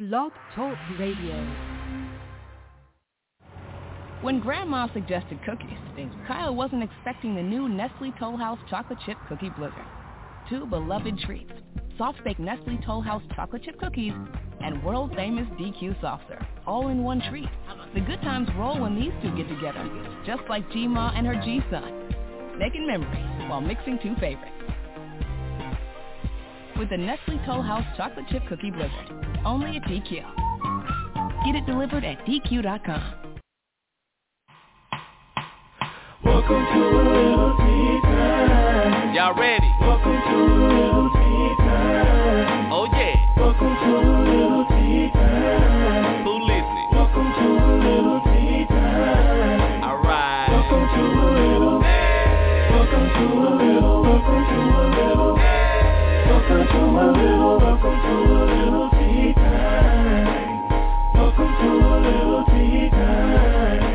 Blog Talk Radio. When Grandma suggested cookies, Kyle wasn't expecting the new Nestle Toll House Chocolate Chip Cookie Blizzard. Two beloved treats, soft-baked Nestle Toll House Chocolate Chip Cookies and world-famous DQ Soft Serve, all in one treat. The good times roll when these two get together, just like G-Ma and her G-Son, making memories while mixing two favorites. With the Nestle Toll House Chocolate Chip Cookie Blizzard, only at DQ. Get it delivered at DQ.com. Welcome to a little tea time. Y'all ready? Welcome to a little tea time. Oh yeah. Welcome to a little tea time. Who listening? Welcome to a little tea time. Alright. Welcome to a little. Welcome to a little. Welcome to a little. Welcome to a little. Welcome to a little tea time. Welcome to a little tea time.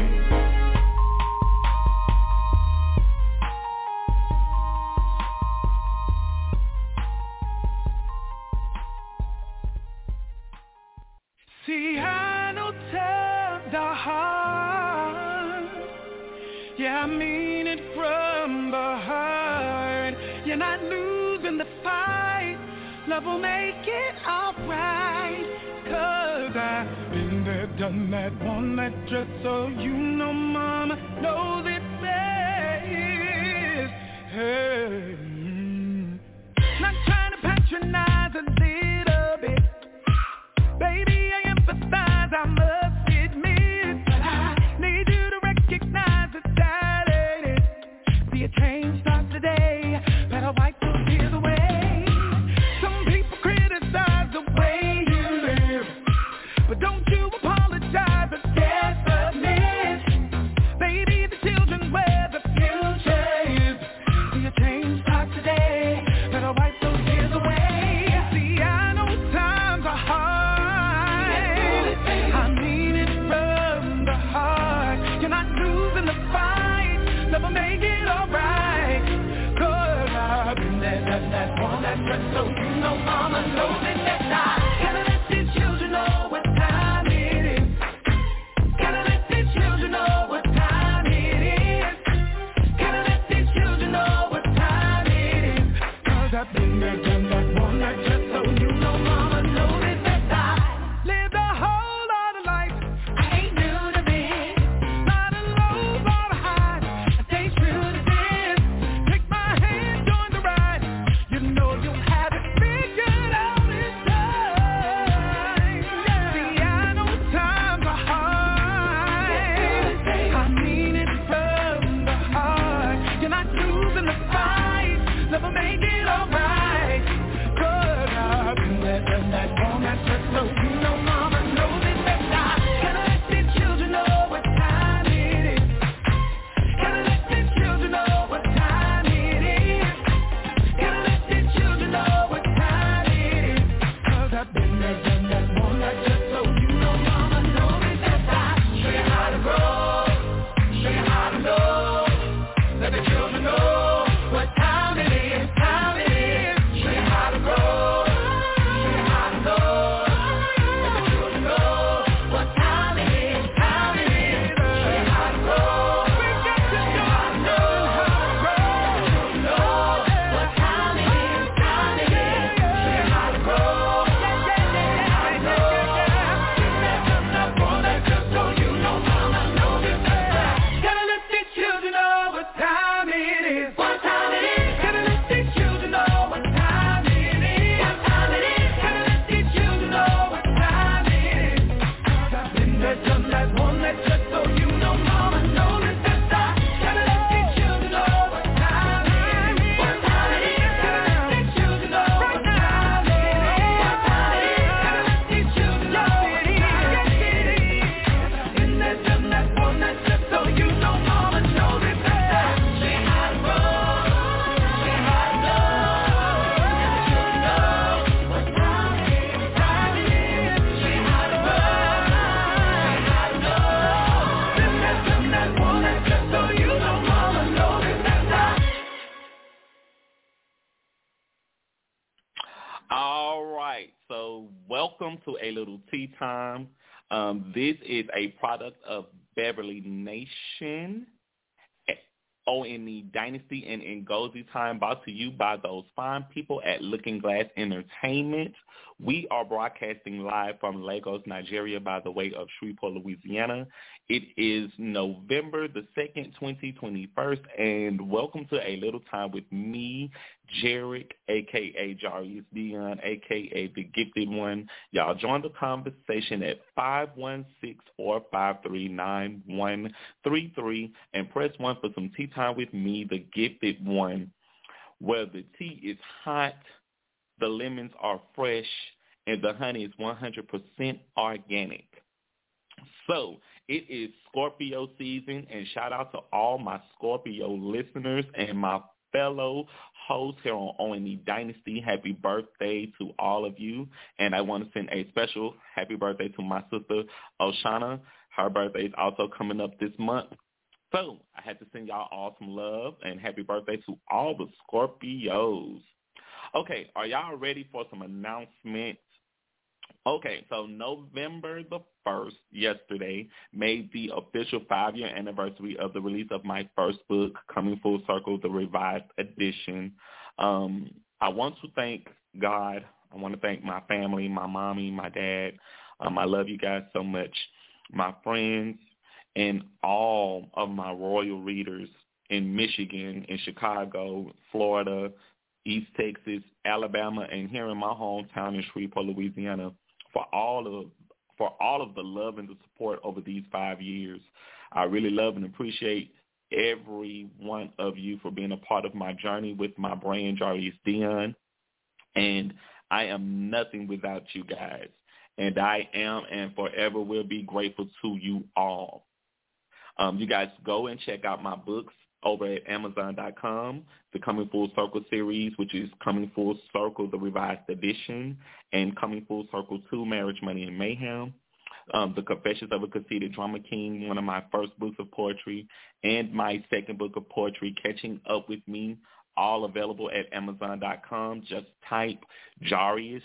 See, I know times are hard. Yeah, I mean it from the heart. You're not losing the fight. Love will make it alright. 'Cause I've been there, done that, worn that dress, so you know mama knows it best. Hey. Not trying to patronize a little bit. Baby, I empathize, I must admit. But I need you to recognize it's Saturday. See a change starts today. Better wipe those tears away. Some people criticize the way you live, but don't you apologize or dare submit. Baby, the children where the future is. See a change starts today. Better wipe those tears away. See, I know times are hard. welcome to A Little Tea Time. This is a product of Beverly Nation, ONE Dynasty, and Ngozi Time, brought to you by those fine people at Looking Glass Entertainment. We are broadcasting live from Lagos, Nigeria, by the way of Shreveport, Louisiana. It is November the 2nd, 2021, and welcome to A Little Time with me, Jarek, a.k.a. Jarius Dion, a.k.a. The Gifted One. Y'all join the conversation at 516-453-9133 and press 1 for some tea time with me, The Gifted One, where the tea is hot, the lemons are fresh, and the honey is 100% organic. So it is Scorpio season, and shout out to all my Scorpio listeners and my fellow hosts here on ONE Dynasty. Happy birthday to all of you. And I want to send a special happy birthday to my sister, Oshana. Her birthday is also coming up this month. So I had to send y'all all some love and happy birthday to all the Scorpios. Okay, are y'all ready for some announcements? Okay, so November the 1st, yesterday, made the official 5-year anniversary of the release of my first book, Coming Full Circle, the Revised Edition. I want to thank God. I want to thank my family, my mommy, my dad. I love you guys so much. My friends and all of my royal readers in Michigan, in Chicago, Florida, East Texas, Alabama, and here in my hometown in Shreveport, Louisiana, for all of the love and the support over these 5 years. I really love and appreciate every one of you for being a part of my journey with my brand, Jarius Dion. And I am nothing without you guys. And I am and forever will be grateful to you all. You guys go and check out my books over at Amazon.com, the Coming Full Circle series, which is Coming Full Circle, the Revised Edition, and Coming Full Circle 2, Marriage, Money, and Mayhem. The Confessions of a Conceited Drama King, one of my first books of poetry, and my second book of poetry, Catching Up With Me, all available at Amazon.com. Just type Jarius,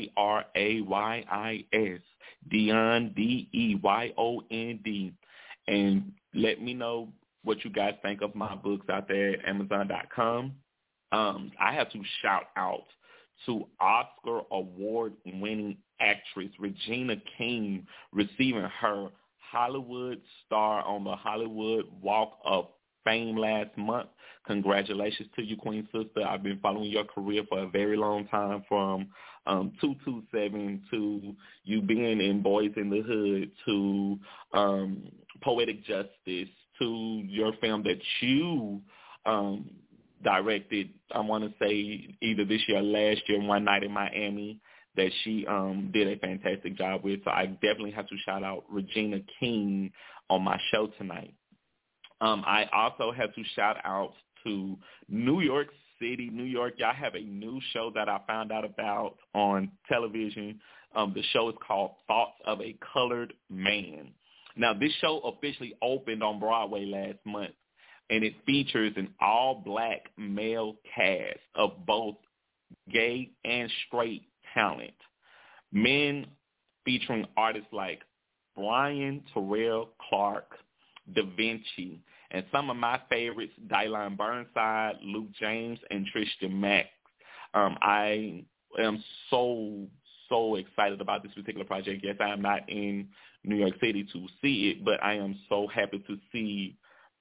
Jrayis, Dion, Deyond, and let me know what you guys think of my books out there at Amazon.com. I have to shout out to Oscar award-winning actress Regina King receiving her Hollywood star on the Hollywood Walk of Fame last month. Congratulations to you, Queen Sister. I've been following your career for a very long time, from 227 to you being in Boys in the Hood to Poetic Justice to your film that you directed, I want to say either this year or last year, One Night in Miami, that she did a fantastic job with. So I definitely have to shout out Regina King on my show tonight. I also have to shout out to New York City, New York. Y'all have a new show that I found out about on television. The show is called Thoughts of a Colored Man. Now, this show officially opened on Broadway last month, and it features an all-black male cast of both gay and straight talent. Men featuring artists like Brian Terrell Clark, Da Vinci, and some of my favorites, Dylan Burnside, Luke James, and Tristan Mack. I am so excited about this particular project. Yes, I am not in New York City to see it, but I am so happy to see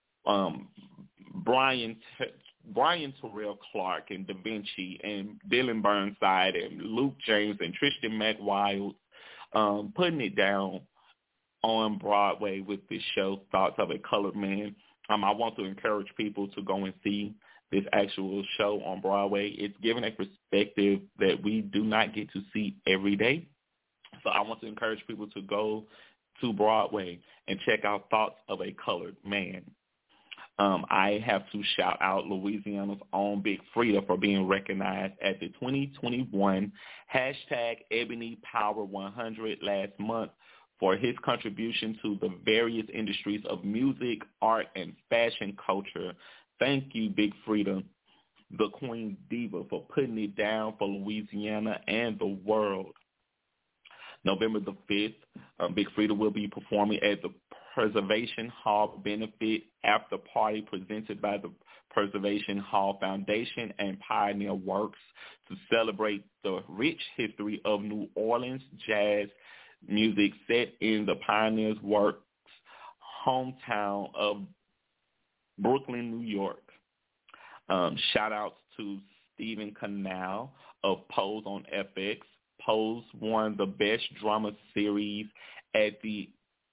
Brian Terrell Clark and Da Vinci and Dylan Burnside and Luke James and Tristan Mack Wild putting it down on Broadway with this show, Thoughts of a Colored Man. I want to encourage people to go and see this actual show on Broadway. It's giving a perspective that we do not get to see every day. So I want to encourage people to go to Broadway and check out Thoughts of a Colored Man. I have to shout out Louisiana's own Big Freedia for being recognized at the 2021 #EbonyPower100 last month for his contribution to the various industries of music, art, and fashion culture. Thank you, Big Freedia, the Queen Diva, for putting it down for Louisiana and the world. November the 5th, Big Freedia will be performing at the Preservation Hall Benefit After Party presented by the Preservation Hall Foundation and Pioneer Works to celebrate the rich history of New Orleans jazz music set in the Pioneer Works hometown of Brooklyn, New York. Shout outs to Stephen Canal of Pose on FX. Pose won the Best Drama Series at the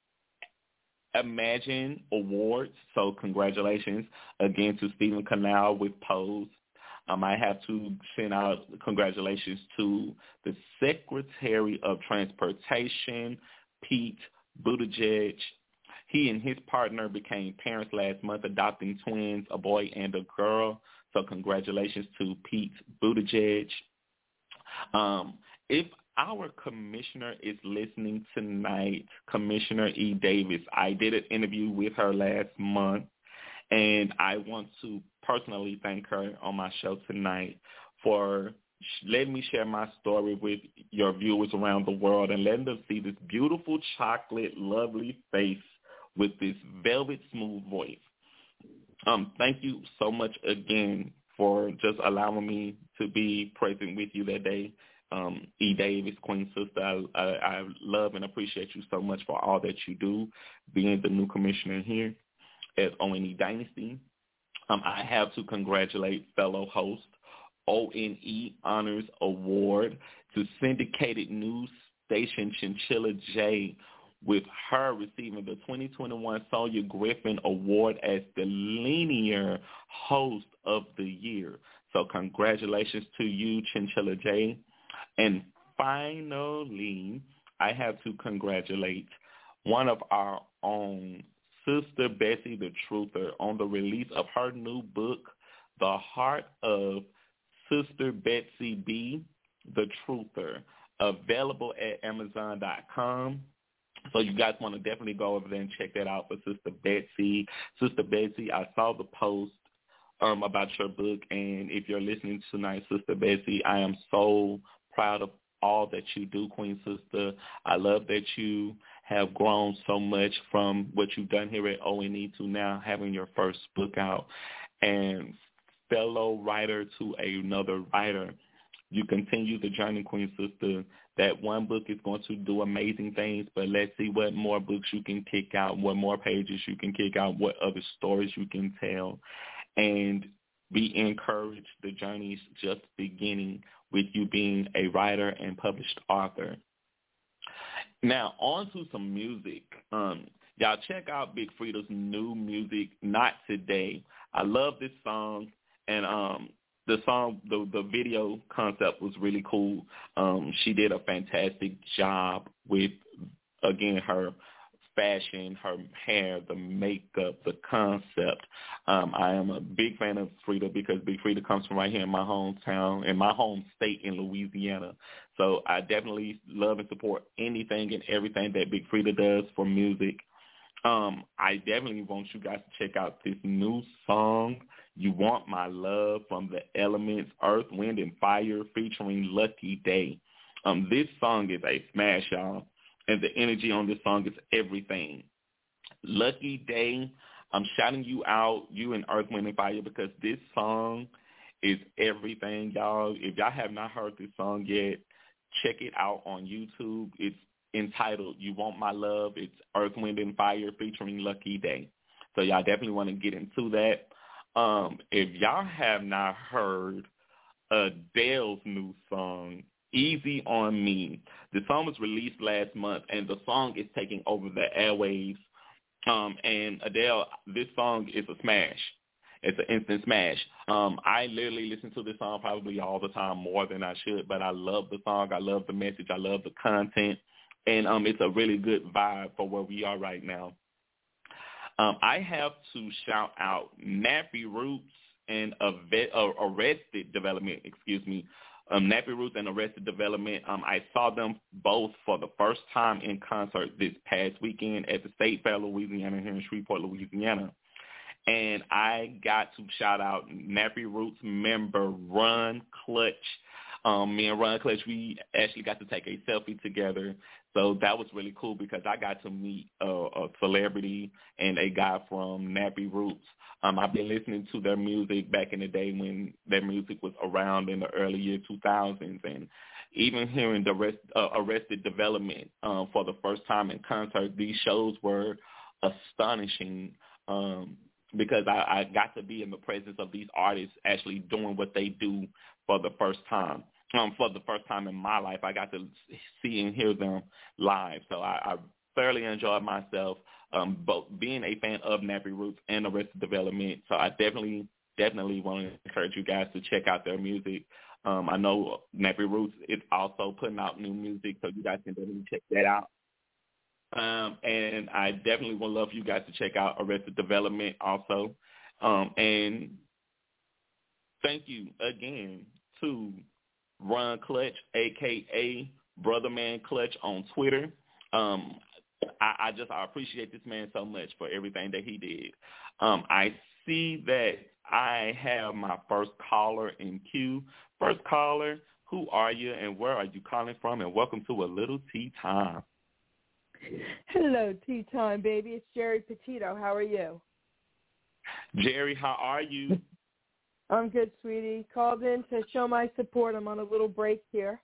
Imagine Awards. So congratulations again to Stephen Canal with Pose. I have to send out congratulations to the Secretary of Transportation, Pete Buttigieg. He and his partner became parents last month, adopting twins, a boy and a girl. So congratulations to Pete Buttigieg. If our commissioner is listening tonight, Commissioner E. Davis, I did an interview with her last month, and I want to personally thank her on my show tonight for letting me share my story with your viewers around the world and letting them see this beautiful chocolate, lovely face with this velvet smooth voice. Thank you so much again for just allowing me to be present with you that day. E. Davis, Queen Sister, I love and appreciate you so much for all that you do, being the new commissioner here at ONE Dynasty. I have to congratulate fellow host ONE Honors Award to syndicated news station Chinchilla J, with her receiving the 2021 Sonia Griffin Award as the linear host of the year. So congratulations to you, Chinchilla J. And finally, I have to congratulate one of our own, Sister Betsy the Truther, on the release of her new book, The Heart of Sister Betsy B, the Truther, available at Amazon.com. So you guys want to definitely go over there and check that out for Sister Betsy. Sister Betsy, I saw the post about your book, and if you're listening tonight, Sister Betsy, I am so proud of all that you do, Queen Sister. I love that you have grown so much from what you've done here at ONE to now having your first book out. And fellow writer to another writer, you continue the journey, Queen Sister. That one book is going to do amazing things, but let's see what more books you can kick out, what more pages you can kick out, what other stories you can tell. And be encouraged. The journey is just beginning with you being a writer and published author. Now, on to some music. Y'all check out Big Freedia's new music, Not Today. I love this song, and the song, the video concept was really cool. She did a fantastic job with, again, her fashion, her hair, the makeup, the concept. I am a big fan of Freedia because Big Freedia comes from right here in my hometown, in my home state in Louisiana. So I definitely love and support anything and everything that Big Freedia does for music. I definitely want you guys to check out this new song, You Want My Love, from The Elements, Earth, Wind, and Fire, featuring Lucky Day. This song is a smash, y'all. And the energy on this song is everything. Lucky Day, I'm shouting you out, you and Earth, Wind, and Fire, because this song is everything, y'all. If y'all have not heard this song yet, check it out on YouTube. It's entitled You Want My Love. It's Earth, Wind, and Fire featuring Lucky Day. So y'all definitely want to get into that. If y'all have not heard Adele's new song, Easy on Me. The song was released last month, and the song is taking over the airwaves. And Adele, this song is a smash. It's an instant smash. I literally listen to this song probably all the time, more than I should, but I love the song. I love the message. I love the content. And it's a really good vibe for where we are right now. I have to shout out Nappy Roots and Arrested Development, Nappy Roots and Arrested Development. I saw them both for the first time in concert this past weekend at the State Fair, Louisiana, here in Shreveport, Louisiana. And I got to shout out Nappy Roots member Run Clutch. Me and Ron Clutch, we actually got to take a selfie together. So that was really cool because I got to meet a celebrity and a guy from Nappy Roots. I've been listening to their music back in the day when their music was around in the early year 2000s, and even hearing the Arrested Development for the first time in concert, these shows were astonishing because I got to be in the presence of these artists actually doing what they do for the first time. For the first time in my life, I got to see and hear them live. So I thoroughly enjoyed myself, both being a fan of Nappy Roots and Arrested Development. So I definitely want to encourage you guys to check out their music. I know Nappy Roots is also putting out new music, so you guys can definitely check that out. And I definitely would love you guys to check out Arrested Development also. And thank you again to Ron Clutch, a.k.a. Brother Man Clutch on Twitter. I appreciate this man so much for everything that he did. I see that I have my first caller in queue. First caller, who are you and where are you calling from? And welcome to A Little Tea Time. Hello, Tea Time, baby. It's Jerry Petito. How are you? Jerry, how are you? I'm good, sweetie. Called in to show my support. I'm on a little break here.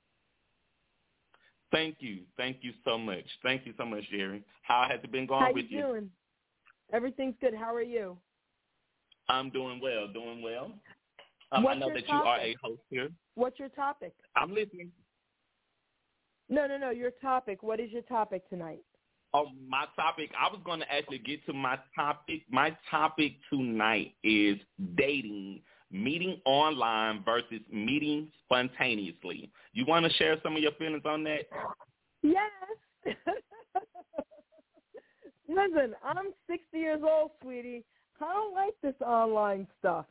Thank you. Thank you so much. Thank you so much, Jerry. How has it been going with you? How you doing? Everything's good. How are you? I'm doing well, What's I know your that topic? you are a host here. What's your topic? I'm listening. No, your topic. What is your topic tonight? Oh, my topic, I was going to actually get to my topic. My topic tonight is dating, meeting online versus meeting spontaneously. You want to share some of your feelings on that? Yes. Listen, I'm 60 years old, sweetie. I don't like this online stuff.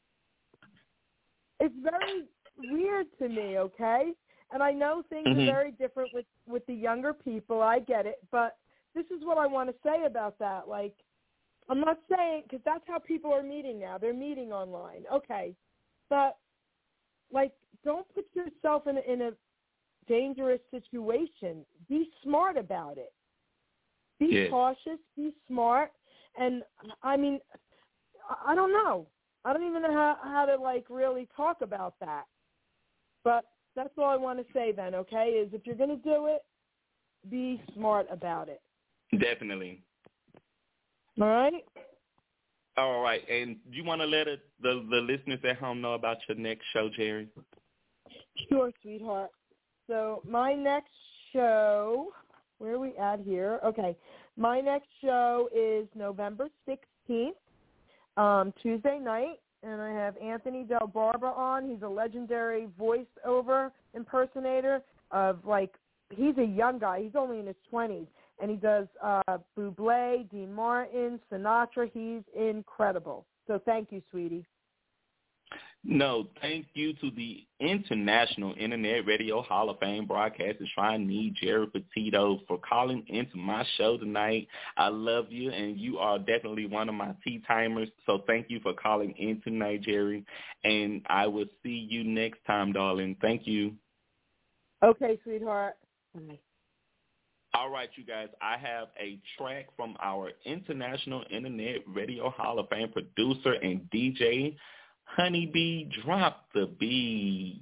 It's very weird to me, okay? And I know things are very different with the younger people. I get it. But this is what I want to say about that. Like, I'm not saying, because that's how people are meeting now. They're meeting online. Okay. But, like, don't put yourself in a dangerous situation. Be smart about it. Be cautious. Be smart. And, I mean, I don't know. I don't even know how to, like, really talk about that. But that's all I want to say then, okay, is if you're going to do it, be smart about it. Definitely. All right? All right. And you want to let the listeners at home know about your next show, Jerry? Sure, sweetheart. So my next show, where are we at here? Okay. My next show is November 16th, Tuesday night, and I have Anthony Del Barba on. He's a legendary voiceover impersonator of, like, he's a young guy. He's only in his 20s, and he does Bublé, Dean Martin, Sinatra. He's incredible. So thank you, sweetie. No, thank you to the International Internet Radio Hall of Fame broadcaster Shrine Jerry Petito for calling into my show tonight. I love you, and you are definitely one of my tea timers, so thank you for calling in tonight, Jerry, and I will see you next time, darling. Thank you. Okay, sweetheart. Bye. All right, you guys, I have a track from our International Internet Radio Hall of Fame producer and DJ, Honeybee. Drop the beat.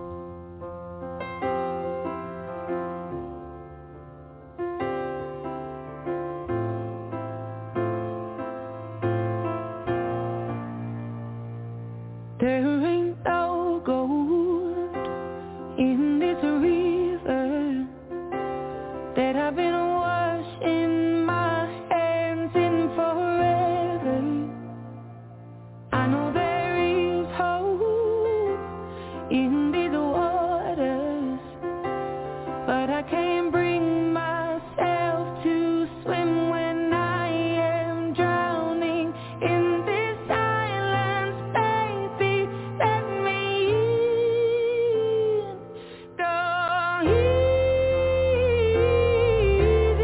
There ain't no gold in this river that I've been washing my hands in forever. I know there is hope in these waters, but I can't bring myself to swim when I am drowning in this silence. Baby, let me in. Go easy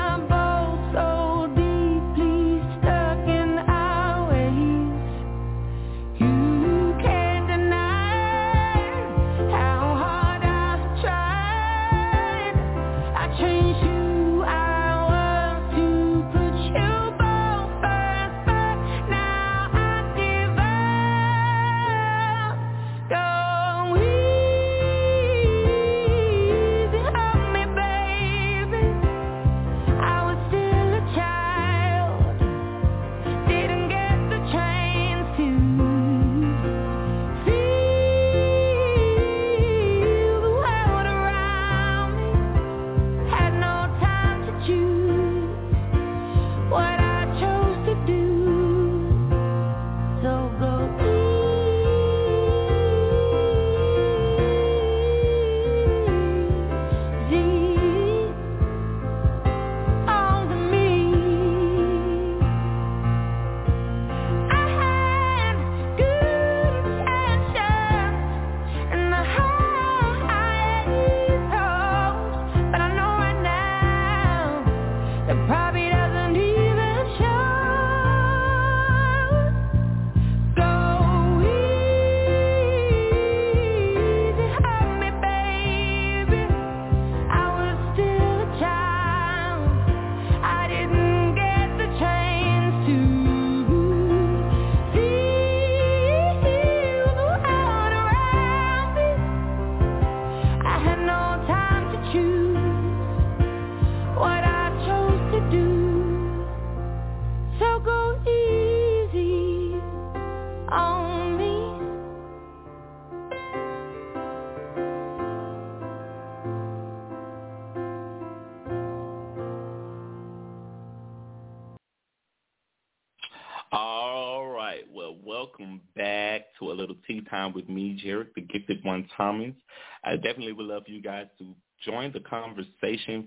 All right. Well, welcome back to a little tea time with me, Jarek, the Gifted One Thomas. I definitely would love you guys to join the conversation,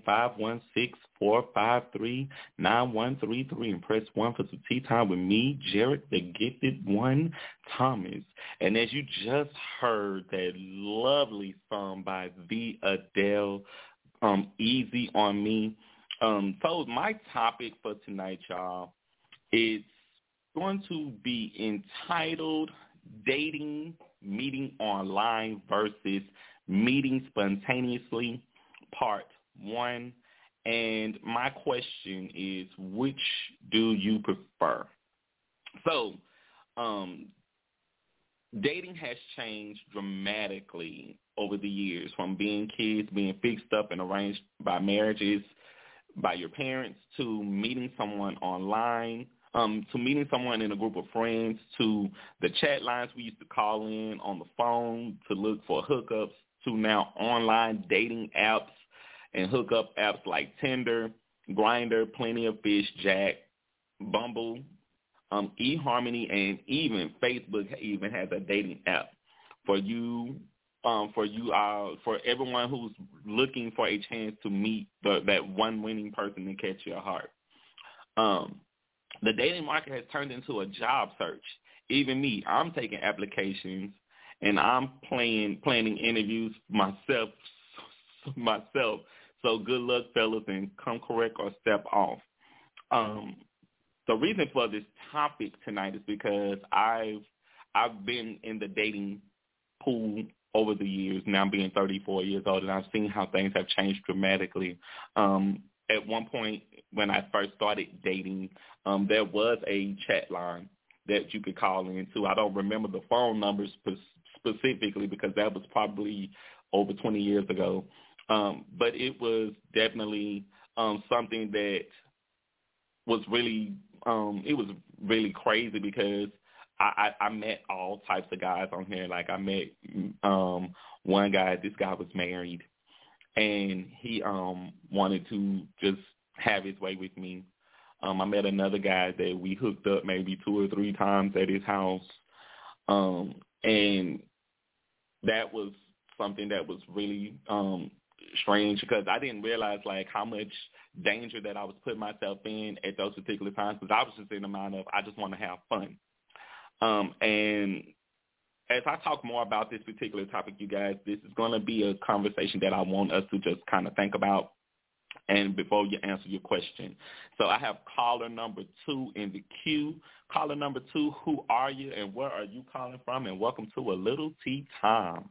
516-453-9133, and press 1 for some tea time with me, Jarek, the Gifted One Thomas. And as you just heard that lovely song by the Adele, Easy on Me. So my topic for tonight, y'all, is going to be entitled Dating, Meeting Online versus Meeting Spontaneously, Part 1. And my question is, which do you prefer? So, dating has changed dramatically over the years, from being kids, being fixed up and arranged by marriages by your parents, to meeting someone online, to meeting someone in a group of friends, to the chat lines we used to call in on the phone to look for hookups, to now online dating apps and hookup apps like Tinder, Grindr, Plenty of Fish, Jack, Bumble, eHarmony, and even Facebook even has a dating app for you. For everyone who's looking for a chance to meet that one winning person and catch your heart. The dating market has turned into a job search. Even me, I'm taking applications and I'm planning interviews myself. So good luck, fellas, and come correct or step off. The reason for this topic tonight is because I've been in the dating pool over the years, now being 34 years old, and I've seen how things have changed dramatically. At one point when I first started dating, there was a chat line that you could call into. I don't remember the phone numbers specifically because that was probably over 20 years ago. But it was definitely something that was really crazy because I met all types of guys on here. Like I met one guy, this guy was married, and he wanted to just have his way with me. I met another guy that we hooked up maybe 2 or 3 times at his house, and that was something that was really strange because I didn't realize like how much danger that I was putting myself in at those particular times, because I was just in the mind of I just want to have fun. And as I talk more about this particular topic, you guys, this is going to be a conversation that I want us to just kind of think about. and before you answer your question. So I have caller number 2 in the queue. Caller number 2, who are you and where are you calling from? And welcome to A Little Tea Time.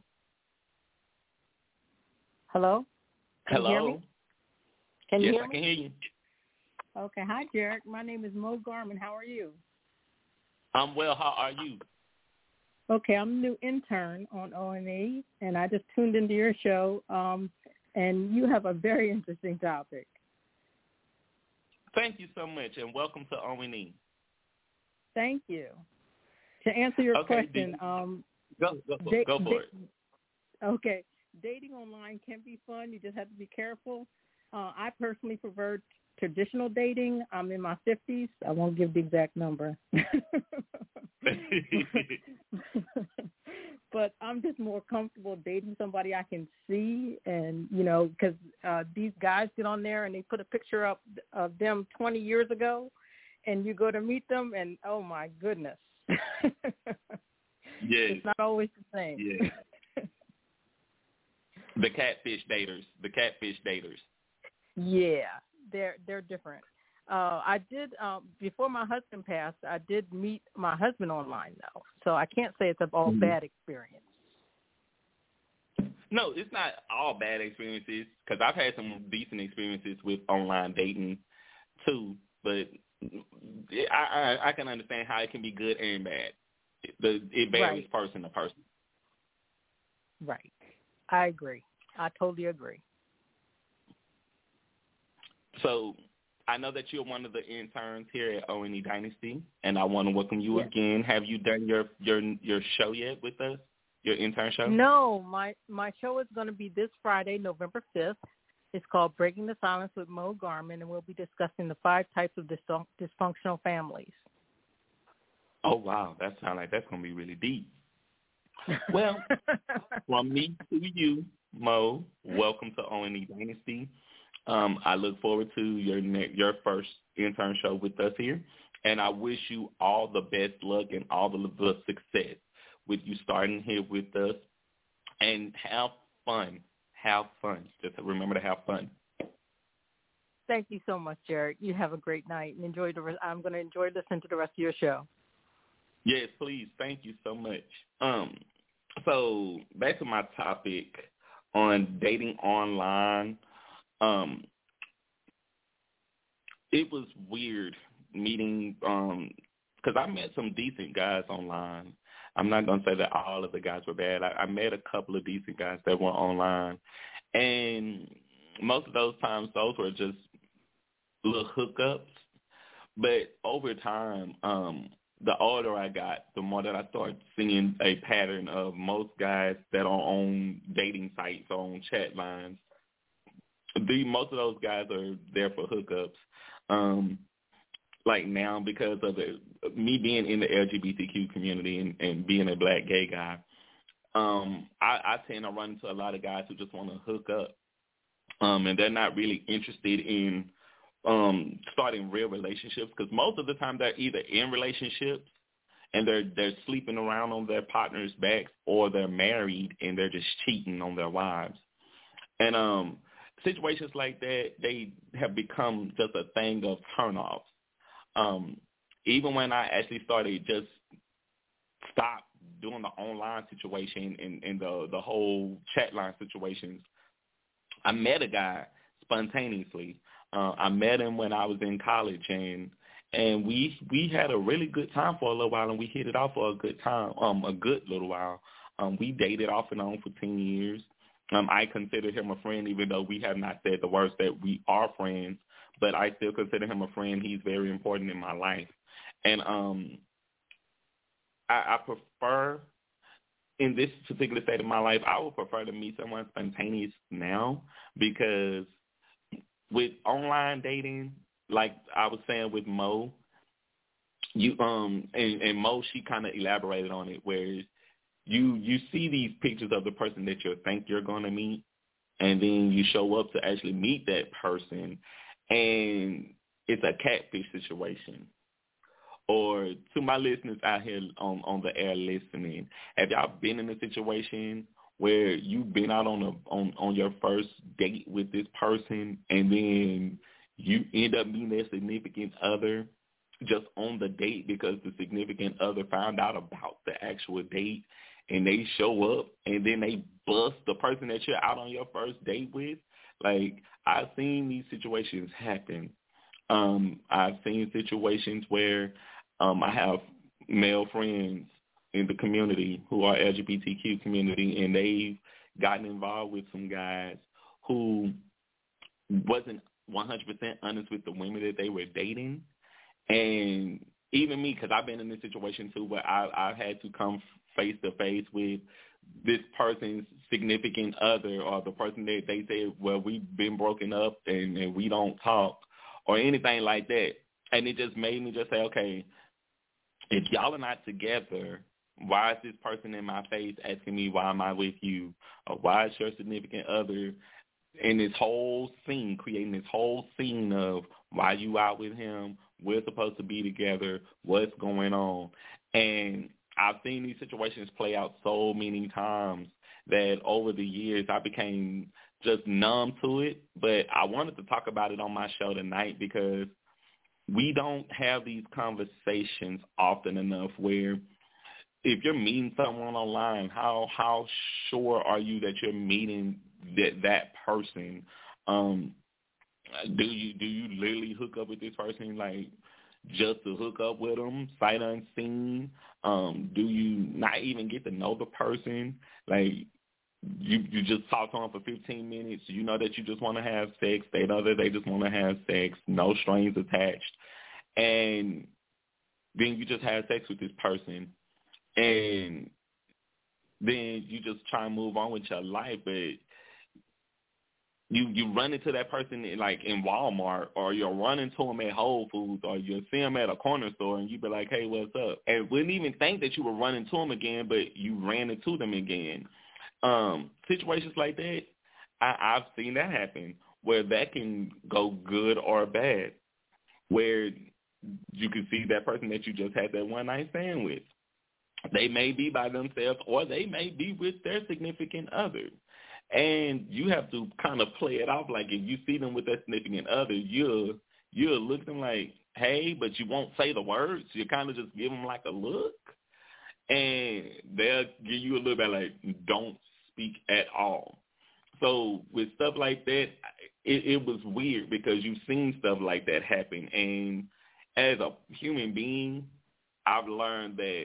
Hello? Can Hello? you hear me? Can you yes, hear I me? can hear you. Okay. Hi, Jarek. My name is Mo Garman. How are you? I'm well. How are you? Okay. I'm a new intern on O&E, and I just tuned into your show, and you have a very interesting topic. Thank you so much, and welcome to O&E. Thank you. To answer your question, go for it. Okay. Dating online can be fun. You just have to be careful. I personally prefer traditional dating. I'm in my 50s. I won't give the exact number. But I'm just more comfortable dating somebody I can see. And, because these guys get on there and they put a picture up of them 20 years ago, and you go to meet them, and, oh, my goodness. It's not always the same. Yeah. The catfish daters. Yeah, they're different. I did before my husband passed. I did meet my husband online though, so I can't say it's all bad experience. No, it's not all bad experiences because I've had some decent experiences with online dating too. But I can understand how it can be good and bad. It varies person to person. Right. I agree. I totally agree. So I know that you're one of the interns here at O&E Dynasty, and I want to welcome you again. Have you done your show yet with us, your intern show? No, my show is going to be this Friday, November 5th. It's called Breaking the Silence with Mo Garman, and we'll be discussing the 5 types of dysfunctional families. Oh, wow. That sounds like that's going to be really deep. Well, from me to you, Mo, welcome to O&E Dynasty. I look forward to your first intern show with us here, and I wish you all the best luck and all the success with you starting here with us. And have fun. Have fun. Just remember to have fun. Thank you so much, Jared. You have a great night, and I'm going to enjoy listening to the rest of your show. Yes, please. Thank you so much. So back to my topic on dating online. It was weird meeting because I met some decent guys online. I'm not going to say that all of the guys were bad. I met a couple of decent guys that were online, and most of those times those were just little hookups. But over time, the older I got, the more that I started seeing a pattern of most guys that are on dating sites, on chat lines. Most of those guys are there for hookups. Like now, because of me being in the LGBTQ community and being a black gay guy, I tend to run into a lot of guys who just want to hook up, and they're not really interested in starting real relationships, because most of the time they're either in relationships and they're sleeping around on their partner's backs, or they're married and they're just cheating on their wives. And situations like that, they have become just a thing of turnoffs. Even when I actually started just stop doing the online situation and the whole chat line situations, I met a guy spontaneously. I met him when I was in college, and we had a really good time for a little while, and we hit it off for a good little while. We dated off and on for 10 years. I consider him a friend, even though we have not said the words that we are friends, but I still consider him a friend. He's very important in my life. And I prefer, in this particular state of my life, I would prefer to meet someone spontaneous now, because with online dating, like I was saying with Mo, you and Mo, she kind of elaborated on it, where you see these pictures of the person that you think you're going to meet, and then you show up to actually meet that person, and it's a catfish situation. Or to my listeners out here on the air listening, have y'all been in a situation where you've been out on your first date with this person, and then you end up meeting their significant other just on the date because the significant other found out about the actual date, and they show up, and then they bust the person that you're out on your first date with. Like, I've seen these situations happen. I've seen situations where I have male friends in the community who are LGBTQ community, and they've gotten involved with some guys who wasn't 100% honest with the women that they were dating. And even me, because I've been in this situation too, where I've had to come face to face with this person's significant other, or the person that they say, well, we've been broken up and we don't talk, or anything like that. And it just made me just say, okay, if y'all are not together, why is this person in my face asking me why am I with you? Or why is your significant other in this whole scene, creating this whole scene of why you out with him? We're supposed to be together. What's going on? And I've seen these situations play out so many times that over the years I became just numb to it. But I wanted to talk about it on my show tonight because we don't have these conversations often enough where if you're meeting someone online, how sure are you that you're meeting that person? Do you literally hook up with this person like just to hook up with them, sight unseen? Do you not even get to know the person? Like you just talk to them for 15 minutes. You know that you just want to have sex. They know that they just want to have sex, no strings attached. And then you just have sex with this person. And then you just try and move on with your life, but you run into that person like in Walmart, or you'll run into them at Whole Foods, or you'll see them at a corner store, and you be like, hey, what's up? And wouldn't even think that you would run into them again, but you ran into them again. Situations like that, I've seen that happen, where that can go good or bad, where you can see that person that you just had that one-night stand with. They may be by themselves, or they may be with their significant other. And you have to kind of play it off. Like if you see them with their significant other, you'll look at them like, hey, but you won't say the words. You kind of just give them like a look. And they'll give you a little bit like, don't speak at all. So with stuff like that, it was weird because you've seen stuff like that happen. And as a human being, I've learned that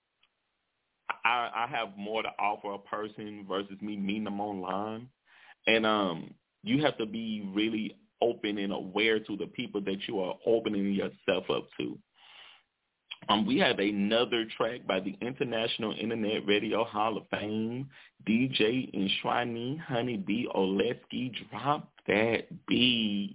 I have more to offer a person versus me meeting them online. And you have to be really open and aware to the people that you are opening yourself up to. We have another track by the International Internet Radio Hall of Fame, DJ Enshrini Honeybee Oleski. Drop that beat.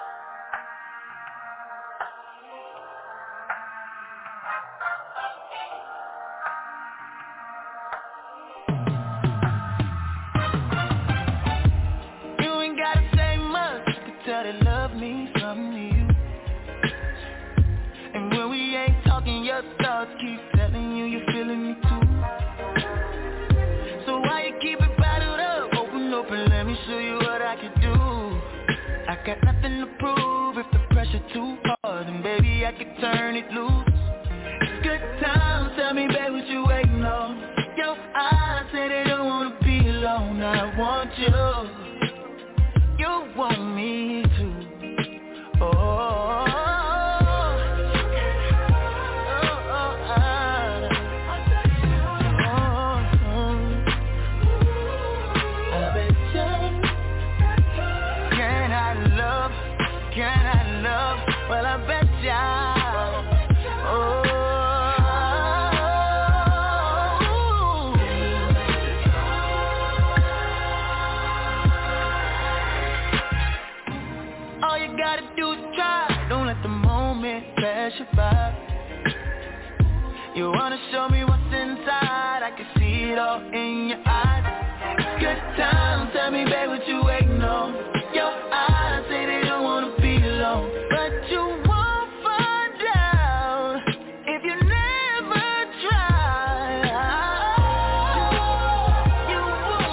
Keep telling you you're feeling me too. So why you keep it bottled up? Open, let me show you what I can do. I got nothing to prove. If the pressure too hard, then baby I can turn it loose. It's good times, tell me babe what you waiting on. Your eyes say they don't wanna be alone. I want you, you want me too. Oh. You wanna show me what's inside, I can see it all in your eyes. Good time, tell me babe what you waiting on. Your eyes say they don't wanna be alone, but you won't find out if you never try. You won't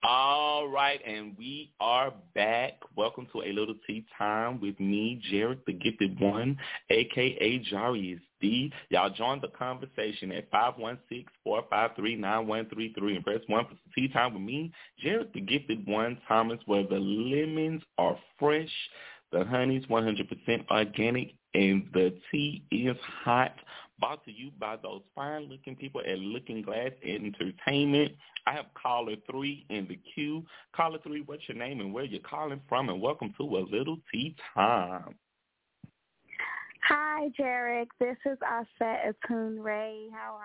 All right, and we are back. Welcome to A Little Tea Time with me, Jarek, the Gifted One, a.k.a. Jarius D. Y'all join the conversation at 516-453-9133 and press 1 for tea time with me, Jarek, the Gifted One Thomas, where the lemons are fresh, the honey's 100% organic, and the tea is hot. Brought to you by those fine-looking people at Looking Glass Entertainment. I have caller 3 in the queue. Caller 3, what's your name and where you're calling from? And welcome to A Little Tea Time. Hi, Jarek. This is Aset Atun Ray. How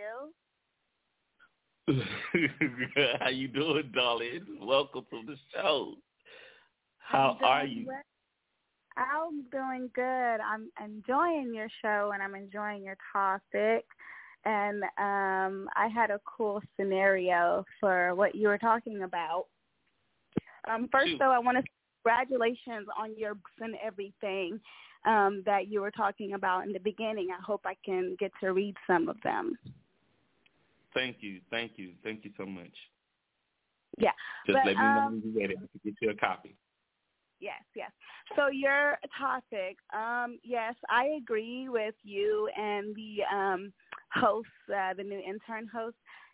are you? How you doing, darling? Welcome to the show. How are you? Well. I'm doing good. I'm enjoying your show, and I'm enjoying your topic. And I had a cool scenario for what you were talking about. First, though, I want to say congratulations on your books and everything that you were talking about in the beginning. I hope I can get to read some of them. Thank you. Thank you so much. Yeah. Just let me know when you're ready. I can get you a copy. Yes. So your topic, yes, I agree with you and the host, the new intern host.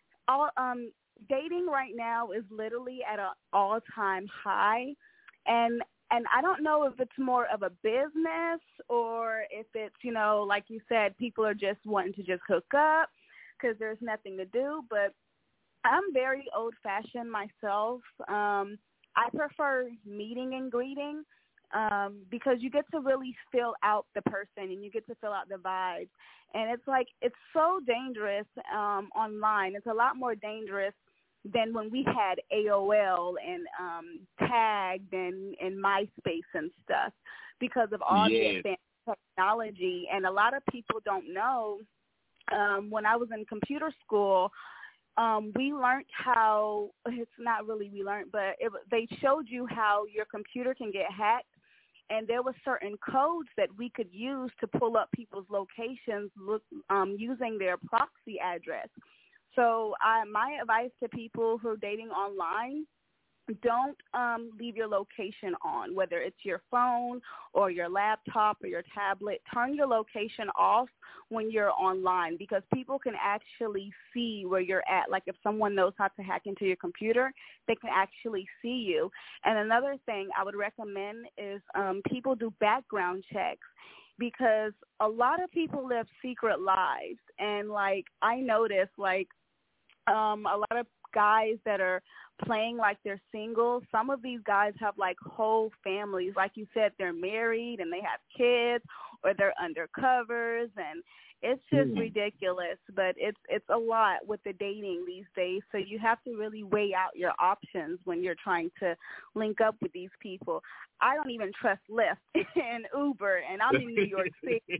Dating right now is literally at an all-time high, and I don't know if it's more of a business or if it's, like you said, people are just wanting to just hook up because there's nothing to do. But I'm very old-fashioned myself. I prefer meeting and greeting because you get to really feel out the person and you get to feel out the vibes. And it's so dangerous online. It's a lot more dangerous than when we had AOL and Tagged and MySpace and stuff because of all the advanced technology. And a lot of people don't know, when I was in computer school, we learned how, it's not really we learned, but they showed you how your computer can get hacked, and there were certain codes that we could use to pull up people's locations using their proxy address. So my advice to people who are dating online, don't leave your location on, whether it's your phone or your laptop or your tablet. Turn your location off when you're online because people can actually see where you're at. Like if someone knows how to hack into your computer, they can actually see you. And another thing I would recommend is people do background checks because a lot of people live secret lives. And I notice a lot of guys that are playing like they're single. Some of these guys have whole families. Like you said, they're married and they have kids or they're undercovers, and it's just ridiculous. But it's a lot with the dating these days. So you have to really weigh out your options when you're trying to link up with these people. I don't even trust Lyft and Uber, and I'm in New York City.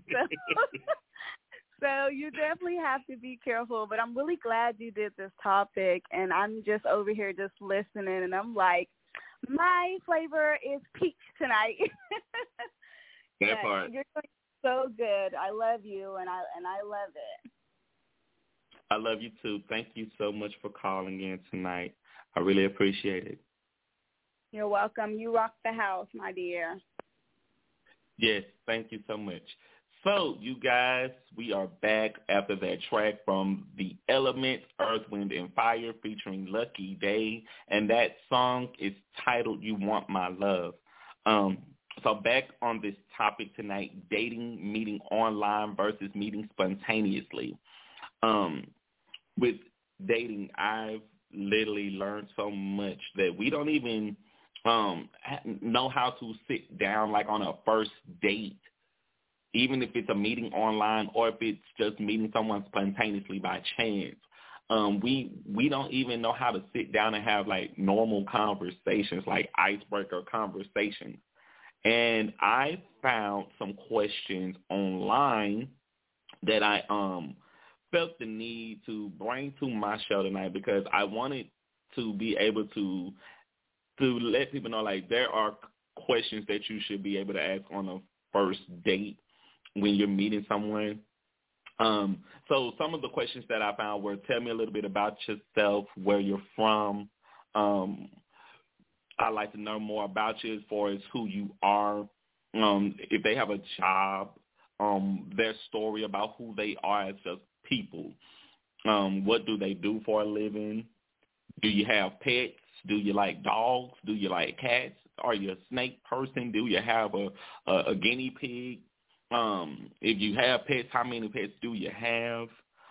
So you definitely have to be careful, but I'm really glad you did this topic, and I'm just over here just listening, and I'm like, my flavor is peach tonight. That part. You're doing so good. I love you, and I love it. I love you, too. Thank you so much for calling in tonight. I really appreciate it. You're welcome. You rock the house, my dear. Yes, thank you so much. So, you guys, we are back after that track from The Elements, Earth, Wind, and Fire featuring Lucky Day, and that song is titled You Want My Love. So back on this topic tonight, dating, meeting online versus meeting spontaneously. With dating, I've literally learned so much that we don't even know how to sit down on a first date, even if it's a meeting online or if it's just meeting someone spontaneously by chance. We don't even know how to sit down and have normal conversations, icebreaker conversations. And I found some questions online that I felt the need to bring to my show tonight because I wanted to be able to let people know there are questions that you should be able to ask on a first date when you're meeting someone. So some of the questions that I found were, tell me a little bit about yourself, where you're from, I'd like to know more about you as far as who you are. If they have a job, their story about who they are as a people. What do they do for a living? Do you have pets? Do you like dogs? Do you like cats? Are you a snake person? Do you have a guinea pig? If you have pets, how many pets do you have?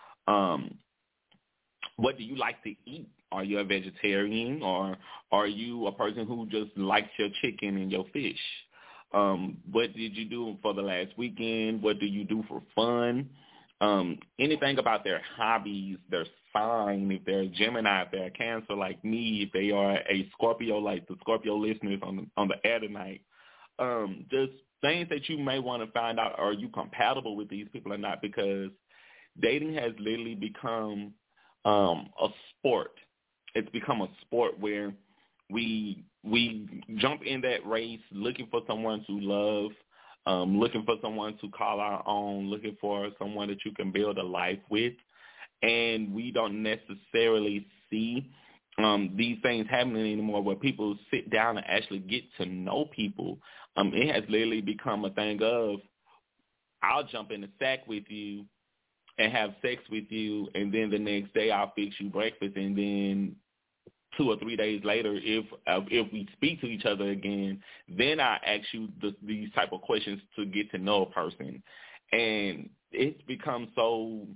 What do you like to eat? Are you a vegetarian, or are you a person who just likes your chicken and your fish? What did you do for the last weekend? What do you do for fun? Anything about their hobbies, their sign, if they're a Gemini, if they're a Cancer like me, if they are a Scorpio like the Scorpio listeners on the air tonight. Just things that you may want to find out, are you compatible with these people or not? Because dating has literally become a sport. It's become a sport where we jump in that race looking for someone to love, looking for someone to call our own, looking for someone that you can build a life with. And we don't necessarily see these things happening anymore where people sit down and actually get to know people. It has literally become a thing of, I'll jump in the sack with you and have sex with you, and then the next day I'll fix you breakfast, and then 2 or 3 days later, if we speak to each other again, then I ask you these type of questions to get to know a person. And it's become so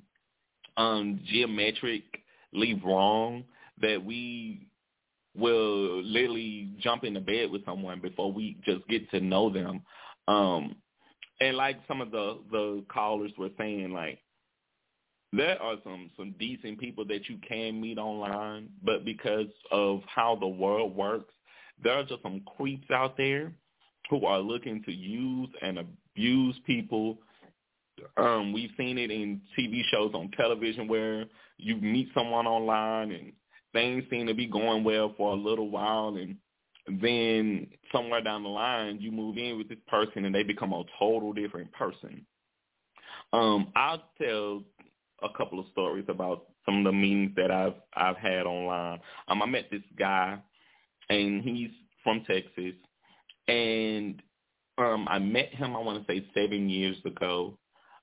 geometrically wrong that we will literally jump into bed with someone before we just get to know them. And like some of the callers were saying, like, there are some decent people that you can meet online, but because of how the world works, there are just some creeps out there who are looking to use and abuse people. We've seen it in TV shows on television where you meet someone online and things seem to be going well for a little while, and then somewhere down the line you move in with this person and they become a total different person. I'll tell a couple of stories about some of the meetings that I've had online. I met this guy, and he's from Texas, and I met him, I want to say 7 years ago.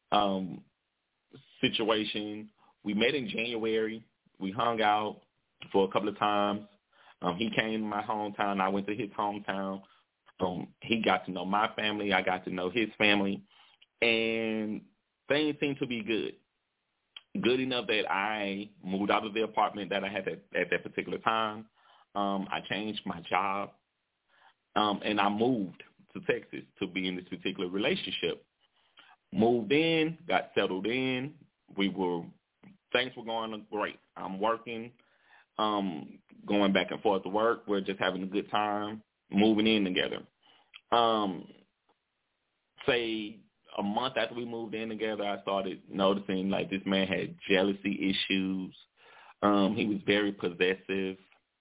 Situation, we met in January. We hung out for a couple of times. He came to my hometown. I went to his hometown. He got to know my family. I got to know his family, and things seemed to be good. Good enough that I moved out of the apartment that I had at that particular time. I changed my job, and I moved to Texas to be in this particular relationship. Moved in, got settled in. Things were going great. I'm working, going back and forth to work. We're just having a good time, moving in together. Say a month after we moved in together, I started noticing like this man had jealousy issues. He was very possessive.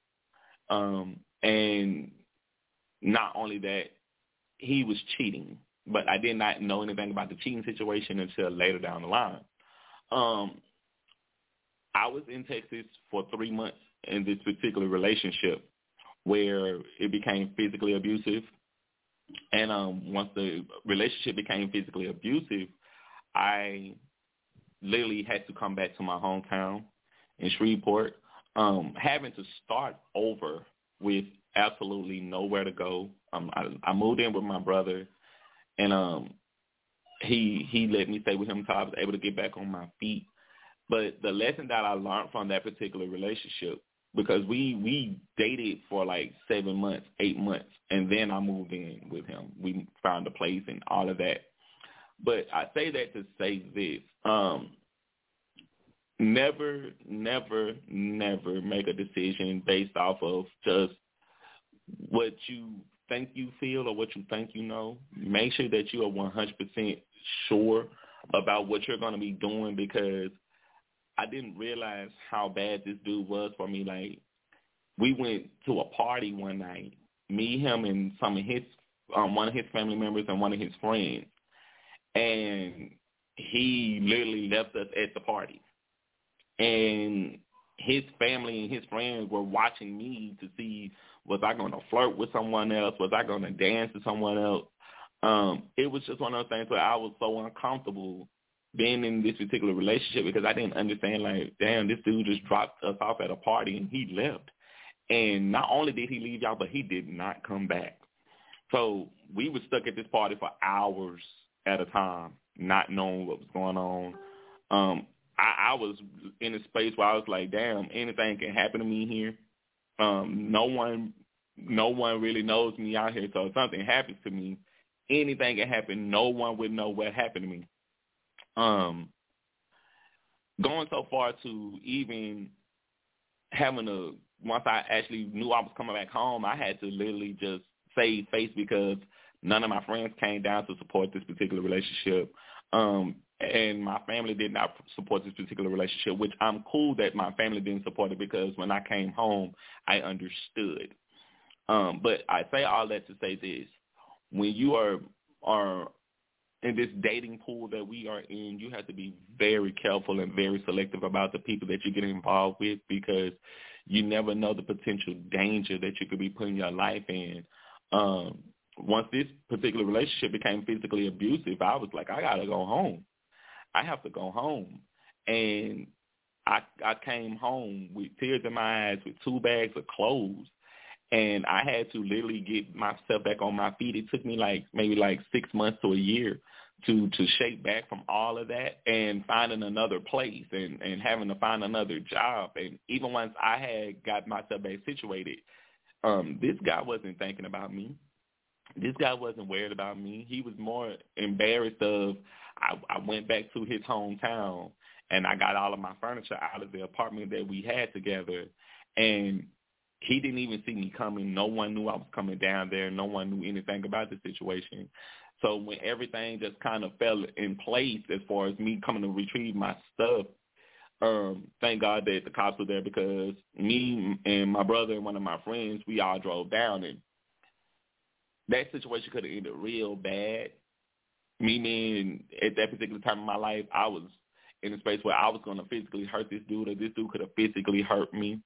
And not only that, he was cheating. But I did not know anything about the cheating situation until later down the line. I was in Texas for 3 months in this particular relationship where it became physically abusive. And once the relationship became physically abusive, I literally had to come back to my hometown in Shreveport, having to start over with absolutely nowhere to go. I moved in with my brother, and he let me stay with him until I was able to get back on my feet. But the lesson that I learned from that particular relationship, because we dated for like 7 months, 8 months, and then I moved in with him. We found a place and all of that. But I say that to say this. Never make a decision based off of just what you think you feel or what you think you know. Make sure that you are 100% sure about what you're going to be doing, because I didn't realize how bad this dude was for me. Like, we went to a party one night, me, him, and some of his, one of his family members and one of his friends, and he literally left us at the party. And his family and his friends were watching me to see, was I going to flirt with someone else? Was I going to dance with someone else? It was just one of those things where I was so uncomfortable being in this particular relationship because I didn't understand, like, damn, this dude just dropped us off at a party and he left. And not only did he leave y'all, but he did not come back. So we were stuck at this party for hours at a time, not knowing what was going on. I was in a space where I was like, damn, anything can happen to me here. No one really knows me out here, so if something happens to me, anything can happen. No one would know what happened to me. Going so far to even having once I actually knew I was coming back home, I had to literally just save face because none of my friends came down to support this particular relationship. And my family did not support this particular relationship, which I'm cool that my family didn't support it because when I came home, I understood. But I say all that to say this. When you are in this dating pool that we are in, you have to be very careful and very selective about the people that you get involved with because you never know the potential danger that you could be putting your life in. Once this particular relationship became physically abusive, I was like, I got to go home. I have to go home. And I came home with tears in my eyes with 2 bags of clothes. And I had to literally get myself back on my feet. It took me maybe 6 months to a year to shake back from all of that and finding another place and having to find another job. And even once I had got myself back situated, this guy wasn't thinking about me. This guy wasn't worried about me. He was more embarrassed of I went back to his hometown and I got all of my furniture out of the apartment that we had together. And he didn't even see me coming. No one knew I was coming down there. No one knew anything about the situation. So when everything just kind of fell in place as far as me coming to retrieve my stuff, thank God that the cops were there because me and my brother and one of my friends, we all drove down, and that situation could have ended real bad. Me being at that particular time in my life, I was in a space where I was going to physically hurt this dude, or this dude could have physically hurt me.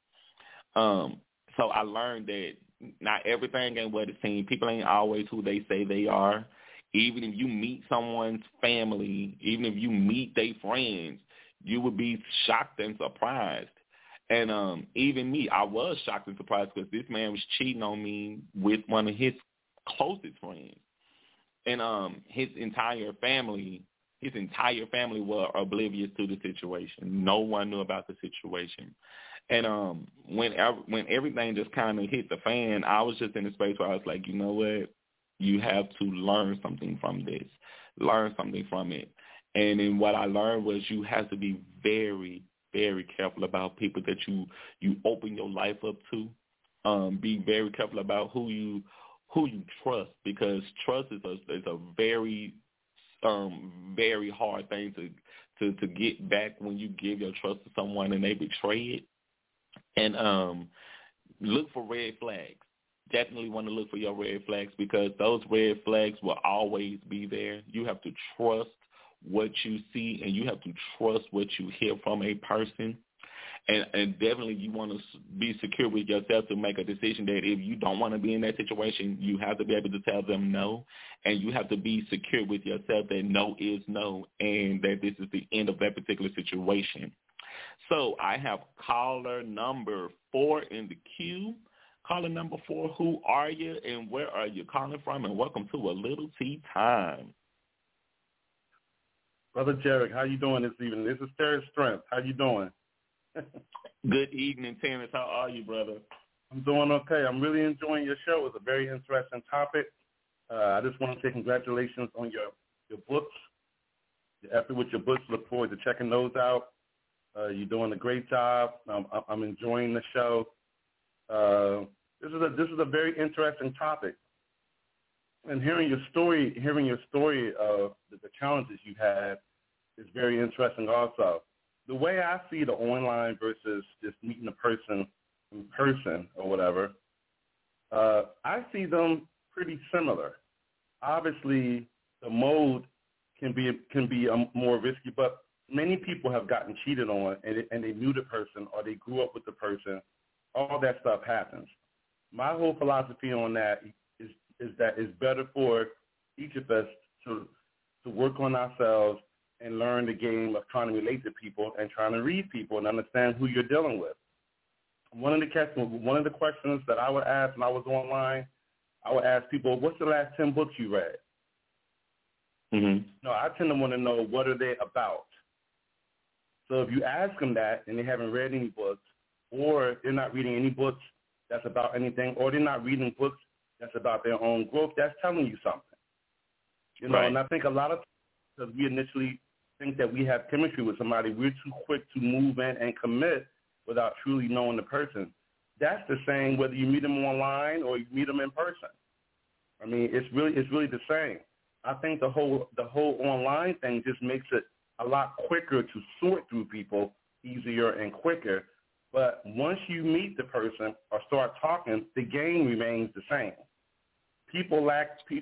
So I learned that not everything ain't what it seems. People ain't always who they say they are. Even if you meet someone's family, even if you meet their friends, you would be shocked and surprised. And even me, I was shocked and surprised because this man was cheating on me with one of his closest friends. And his entire family were oblivious to the situation. No one knew about the situation. And when everything just kind of hit the fan, I was just in a space where I was like, you know what? You have to learn something from this. Learn something from it. And then what I learned was you have to be very, very careful about people that you open your life up to. Be very careful about who you trust, because trust is a very very hard thing to get back when you give your trust to someone and they betray it. And look for red flags. Definitely want to look for your red flags, because those red flags will always be there. You have to trust what you see, and you have to trust what you hear from a person. And definitely you want to be secure with yourself to make a decision that if you don't want to be in that situation, you have to be able to tell them no. And you have to be secure with yourself that no is no, and that this is the end of that particular situation. So I have caller number 4 in the queue. Caller number 4, who are you and where are you calling from? And welcome to A Little Tea Time. Brother Jarek, how you doing this evening? This is Terry Strength. How you doing? Good evening, Terrence. How are you, brother? I'm doing okay. I'm really enjoying your show. It's a very interesting topic. I just want to say congratulations on your books, your effort with your books. Look forward to checking those out. You're doing a great job. I'm enjoying the show. This is a very interesting topic. And hearing your story of the challenges you had is very interesting also. The way I see the online versus just meeting a person in person or whatever, I see them pretty similar. Obviously, the mode can be more risky, but many people have gotten cheated on, and they knew the person or they grew up with the person. All that stuff happens. My whole philosophy on that is that it's better for each of us to work on ourselves and learn the game of trying to relate to people and trying to read people and understand who you're dealing with. One of the questions that I would ask when I was online, I would ask people, what's the last 10 books you read? Mm-hmm. No, I tend to want to know, what are they about? So if you ask them that and they haven't read any books, or they're not reading any books that's about anything, or they're not reading books that's about their own growth, that's telling you something. You know, right. And I think a lot of times, because we initially think that we have chemistry with somebody, we're too quick to move in and commit without truly knowing the person. That's the same whether you meet them online or you meet them in person. I mean, it's really the same. I think the whole online thing just makes it a lot quicker to sort through people, easier and quicker. But once you meet the person or start talking, the game remains the same. If they're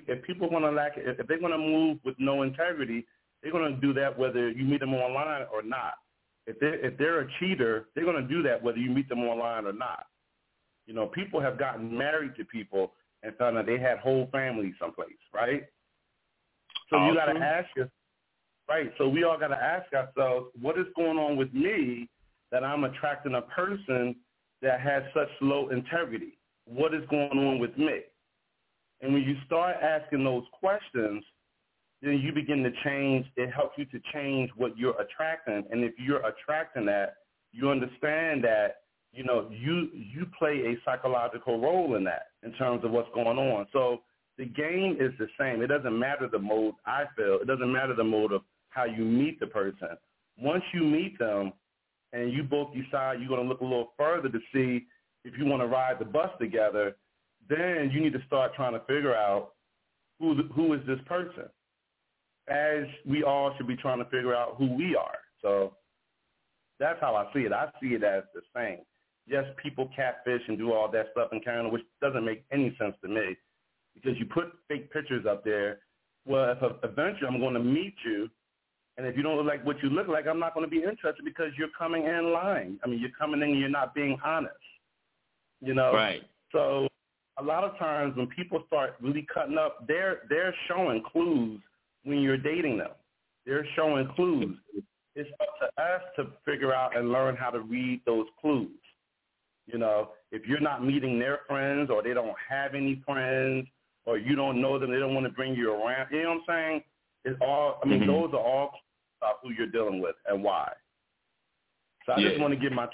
going to move with no integrity, they're going to do that whether you meet them online or not. If they're a cheater, they're going to do that whether you meet them online or not. You know, people have gotten married to people and found out they had whole families someplace, right? So awesome. You got to ask yourself, right? So we all got to ask ourselves, what is going on with me that I'm attracting a person that has such low integrity? What is going on with me? And when you start asking those questions, then you begin to change. It helps you to change what you're attracting. And if you're attracting that, you understand that, you know, you play a psychological role in that in terms of what's going on. So the game is the same. It doesn't matter the mode, I feel. It doesn't matter the mode of how you meet the person. Once you meet them and you both decide you're going to look a little further to see if you want to ride the bus together, then you need to start trying to figure out who is this person, as we all should be trying to figure out who we are. So that's how I see it. I see it as the same. Yes, people catfish and do all that stuff in Canada, which doesn't make any sense to me, because you put fake pictures up there. Well, if eventually I'm going to meet you, and if you don't look like what you look like, I'm not going to be interested because you're coming in lying. I mean, you're coming in and you're not being honest, you know? Right. So a lot of times when people start really cutting up, they're showing clues when you're dating them. They're showing clues. It's up to us to figure out and learn how to read those clues. You know, if you're not meeting their friends or they don't have any friends or you don't know them, they don't want to bring you around. You know what I'm saying? It's all, I mean, those are all about who you're dealing with and why. So I just want to give my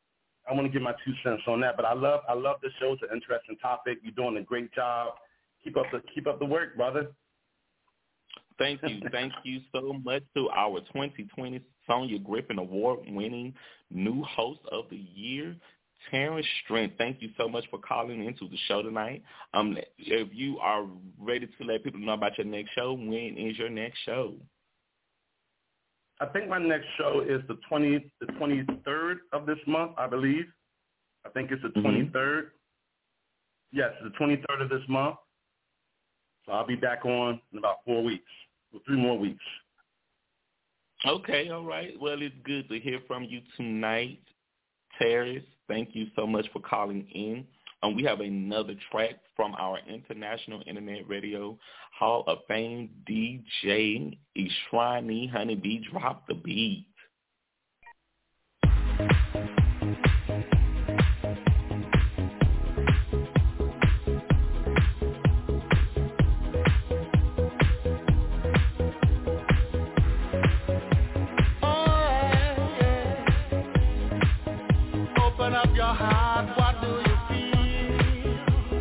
2 cents on that. But I love the show. It's an interesting topic. You're doing a great job. Keep up the work, brother. Thank you. Thank you so much to our 2020 Sonia Griffin Award-winning new host of the year, Terrence Strength. Thank you so much for calling into the show tonight. If you are ready to let people know about your next show, when is your next show? I think my next show is the 23rd of this month, I believe. I think it's the 23rd. Yes, the 23rd of this month. So I'll be back on in about 4 weeks, or 3 more weeks. Okay, all right. Well, it's good to hear from you tonight, Terrence. Thank you so much for calling in. We have another track from our International Internet Radio Hall of Fame DJ, Ishrani Honeybee. Drop the beat. Open up your heart, what do you feel?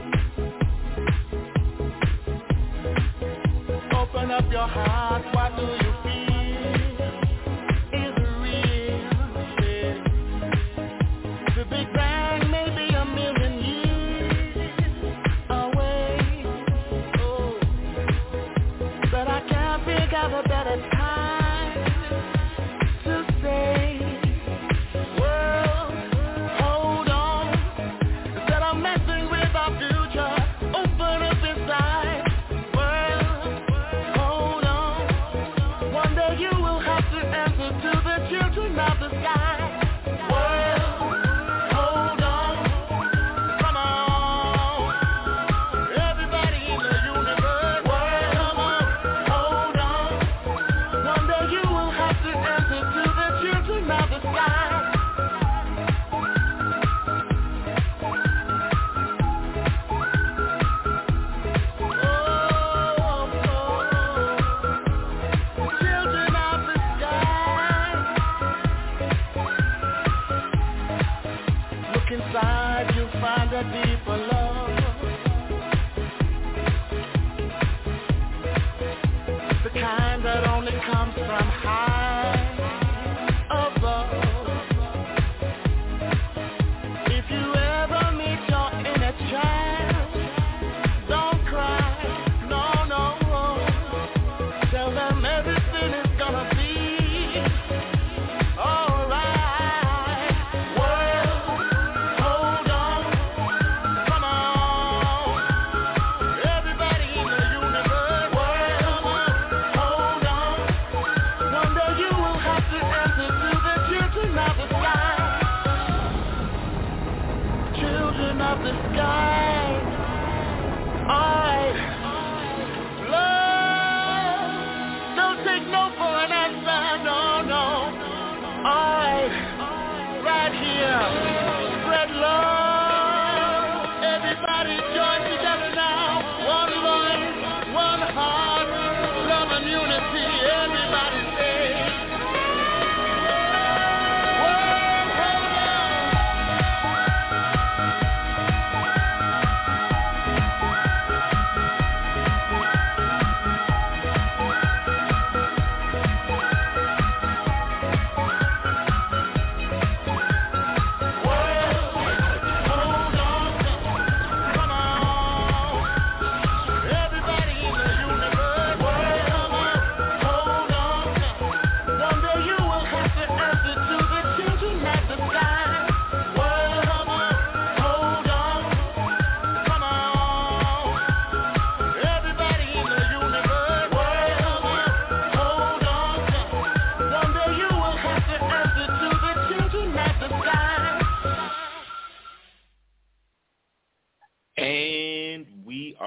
Open up your heart, what do you feel? Is it real? Yeah. The Big Bang may be a million years away. Oh, but I can't think of a better time to say, well, hold on.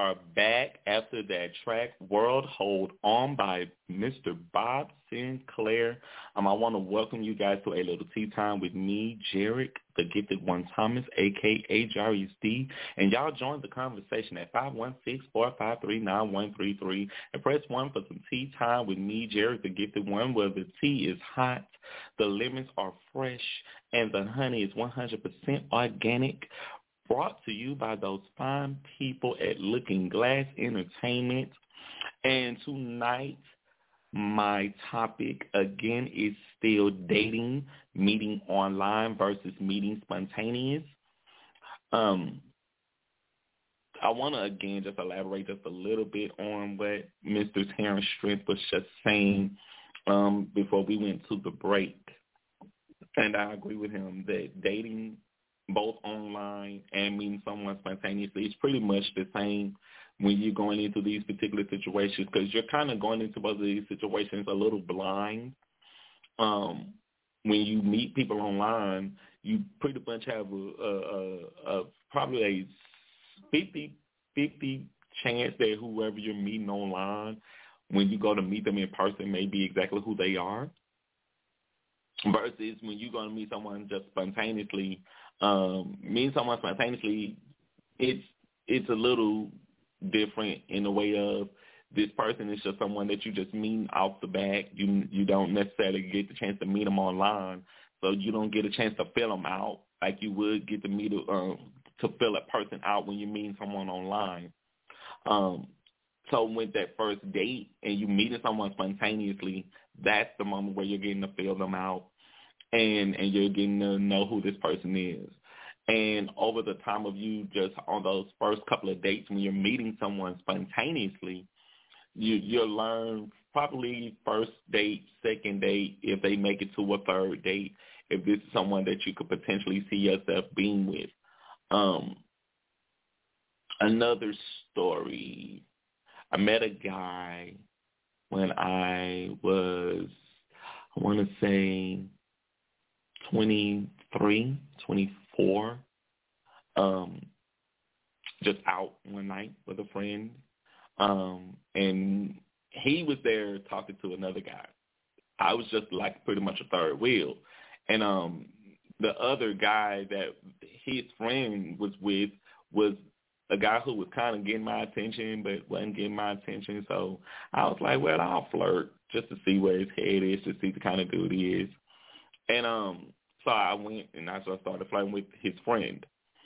are back after that track, World Hold On by Mr. Bob Sinclair. I want to welcome you guys to A Little Tea Time with me, Jarek, the Gifted One Thomas, a.k.a. Jarius D. And y'all join the conversation at 516-453-9133 and press 1 for some tea time with me, Jarek, the Gifted One, where the tea is hot, the lemons are fresh, and the honey is 100% organic. Brought to you by those fine people at Looking Glass Entertainment. And tonight, my topic, again, is still dating, meeting online versus meeting spontaneous. I want to, again, just elaborate just a little bit on what Mr. Terrence Strength was just saying before we went to the break. And I agree with him that dating both online and meeting someone spontaneously is pretty much the same when you're going into these particular situations, because you're kind of going into both of these situations a little blind. When you meet people online, you pretty much have a probably a 50-50 chance that whoever you're meeting online, when you go to meet them in person, may be exactly who they are. Versus when you're going to meet someone just spontaneously, meeting someone spontaneously, it's a little different in the way of this person is just someone that you just meet off the bat. You don't necessarily get the chance to meet them online, so you don't get a chance to fill them out like you would get to meet to fill a person out when you're meeting someone online. So with that first date and you meeting someone spontaneously, that's the moment where you're getting to fill them out and you're getting to know who this person is. And over the time of you just on those first couple of dates when you're meeting someone spontaneously, you'll learn probably first date, second date, if they make it to a third date, if this is someone that you could potentially see yourself being with. Another story. I met a guy when I was, I want to say, 23, 24, just out one night with a friend, and he was there talking to another guy. I was just like pretty much a third wheel, and the other guy that his friend was with was a guy who was kind of getting my attention but wasn't getting my attention. So I was like, well, I'll flirt just to see where his head is, to see the kind of dude he is. And so I went and I started flirting with his friend.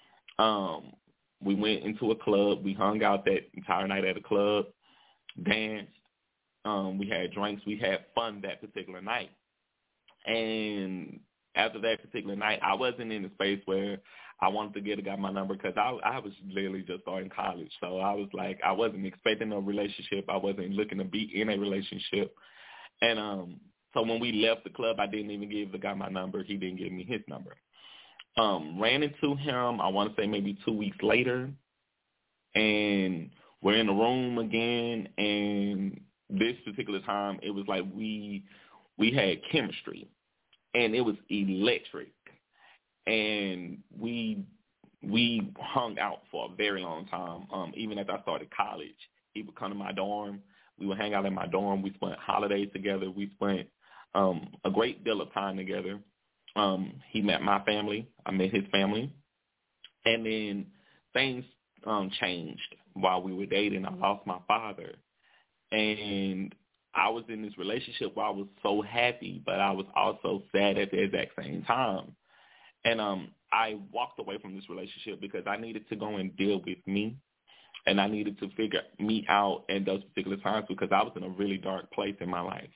We went into a club. We hung out that entire night at a club, danced. We had drinks. We had fun that particular night. And after that particular night, I wasn't in the space where I wanted to get a guy my number because I was literally just starting college. So I was like, I wasn't expecting a relationship. I wasn't looking to be in a relationship. And so when we left the club, I didn't even give the guy my number. He didn't give me his number. Ran into him, I want to say maybe 2 weeks later, and we're in the room again. And this particular time, it was like we had chemistry, and it was electric. And we hung out for a very long time. Even as I started college, he would come to my dorm. We would hang out in my dorm. We spent holidays together. We spent a great deal of time together. He met my family. I met his family. And then things changed while we were dating. I lost my father. And I was in this relationship where I was so happy, but I was also sad at the exact same time. And I walked away from this relationship because I needed to go and deal with me, and I needed to figure me out in those particular times because I was in a really dark place in my life.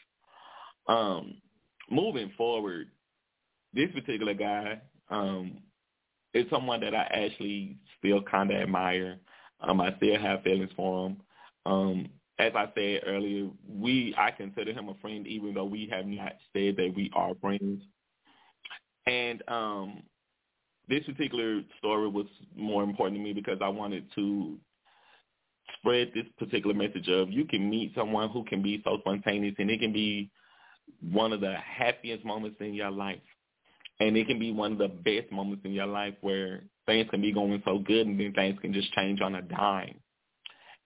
Moving forward, this particular guy is someone that I actually still kind of admire. I still have feelings for him. As I said earlier, I consider him a friend even though we have not said that we are friends. And this particular story was more important to me because I wanted to spread this particular message of you can meet someone who can be so spontaneous, and it can be one of the happiest moments in your life. And it can be one of the best moments in your life where things can be going so good and then things can just change on a dime.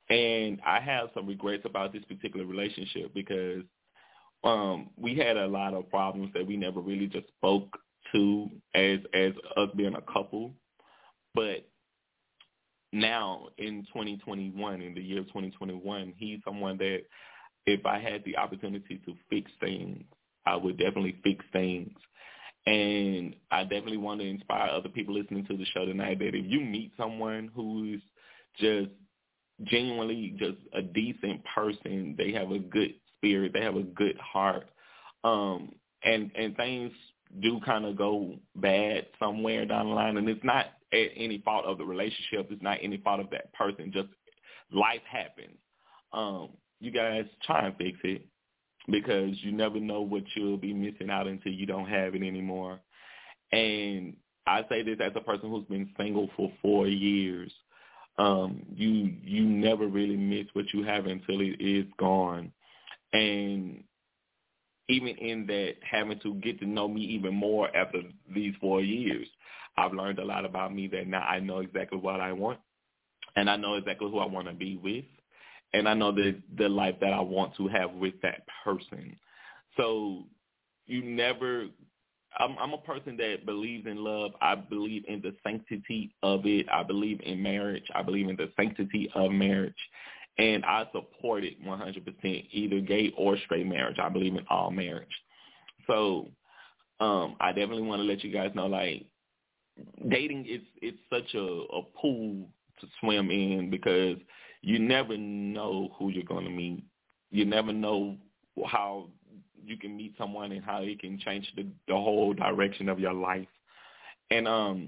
And I have some regrets about this particular relationship because we had a lot of problems that we never really just spoke to as us being a couple. But now in 2021, in the year of 2021, he's someone that if I had the opportunity to fix things, I would definitely fix things. And I definitely want to inspire other people listening to the show tonight that if you meet someone who is just genuinely just a decent person, they have a good spirit, they have a good heart, and things do kind of go bad somewhere down the line, and it's not at any fault of the relationship, it's not any fault of that person, just life happens. You guys try and fix it because you never know what you'll be missing out until you don't have it anymore. And I say this as a person who's been single for 4 years. You never really miss what you have until it is gone. And even in that, having to get to know me even more after these 4 years, I've learned a lot about me that now I know exactly what I want, and I know exactly who I want to be with, and I know the life that I want to have with that person. So you never I'm a person that believes in love. I believe in the sanctity of it. I believe in marriage. I believe in the sanctity of marriage. And I support it 100%, either gay or straight marriage. I believe in all marriage. So I definitely want to let you guys know, like, dating it's such a pool to swim in because you never know who you're going to meet. You never know how you can meet someone and how it can change the whole direction of your life. And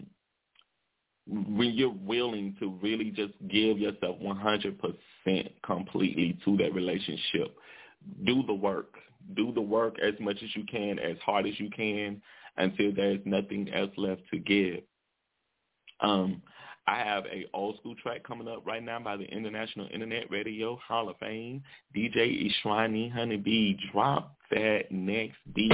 when you're willing to really just give yourself 100% completely to that relationship, do the work. Do the work as much as you can, as hard as you can, until there's nothing else left to give. I have a old school track coming up right now by the International Internet Radio Hall of Fame, DJ Ishrani Honeybee. Drop that next beat.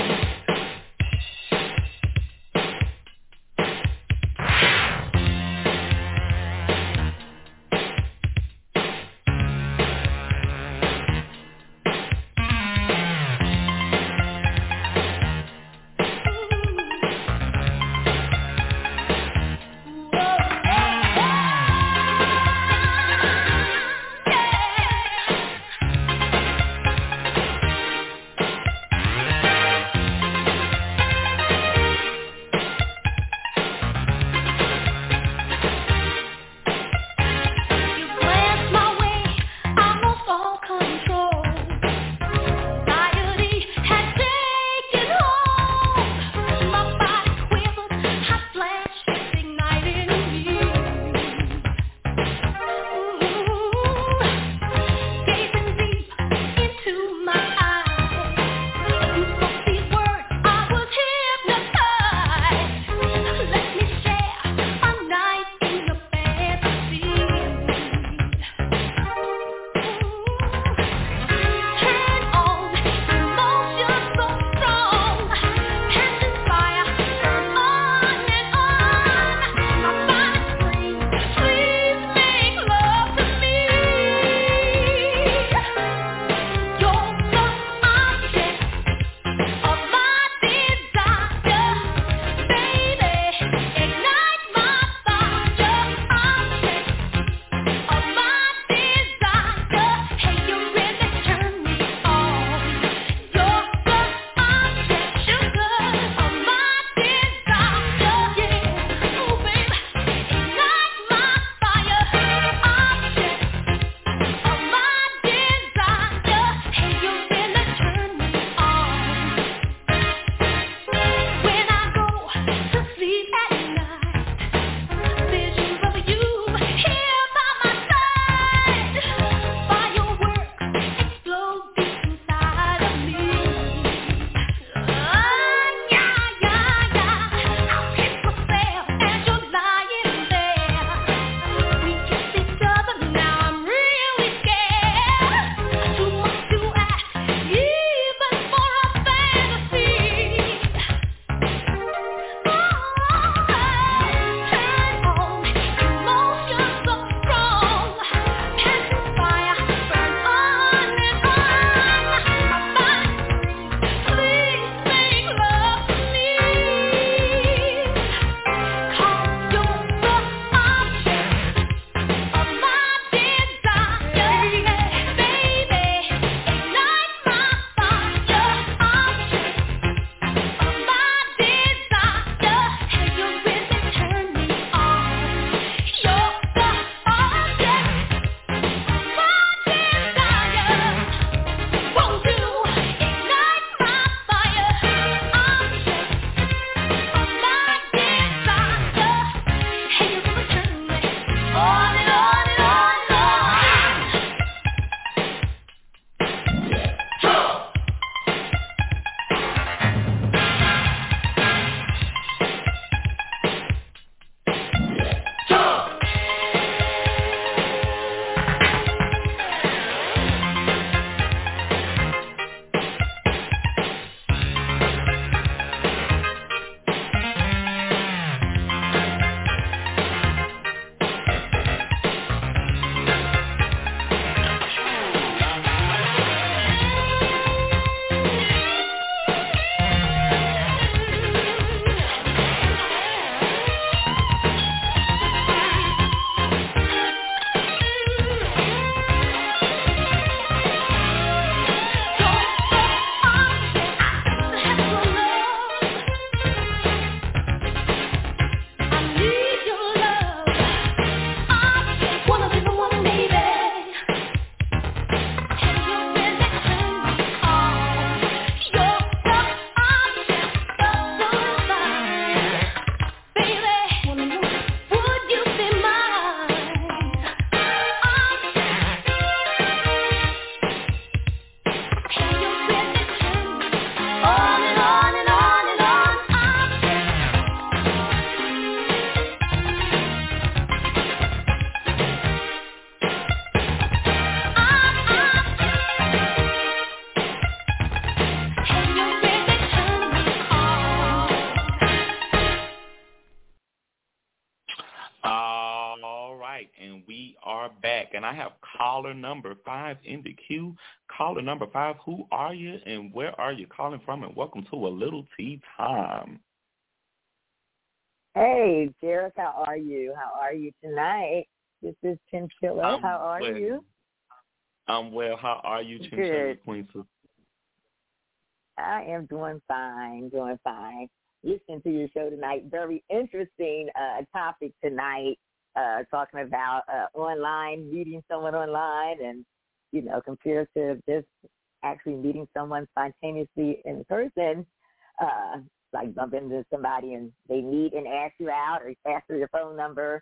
and we are back. And I have caller number 5 in the queue. Caller number 5, who are you and where are you calling from? And welcome to A Little Tea Time. Hey, Derek, how are you? How are you tonight? This is Chinchilla. How are you? I'm well. How are you, Chinchilla Queen? I am doing fine, Listening to your show tonight. Very interesting topic tonight, talking about online, meeting someone online and, compared to just actually meeting someone spontaneously in person, like bumping into somebody and they meet and ask you out or ask for your phone number.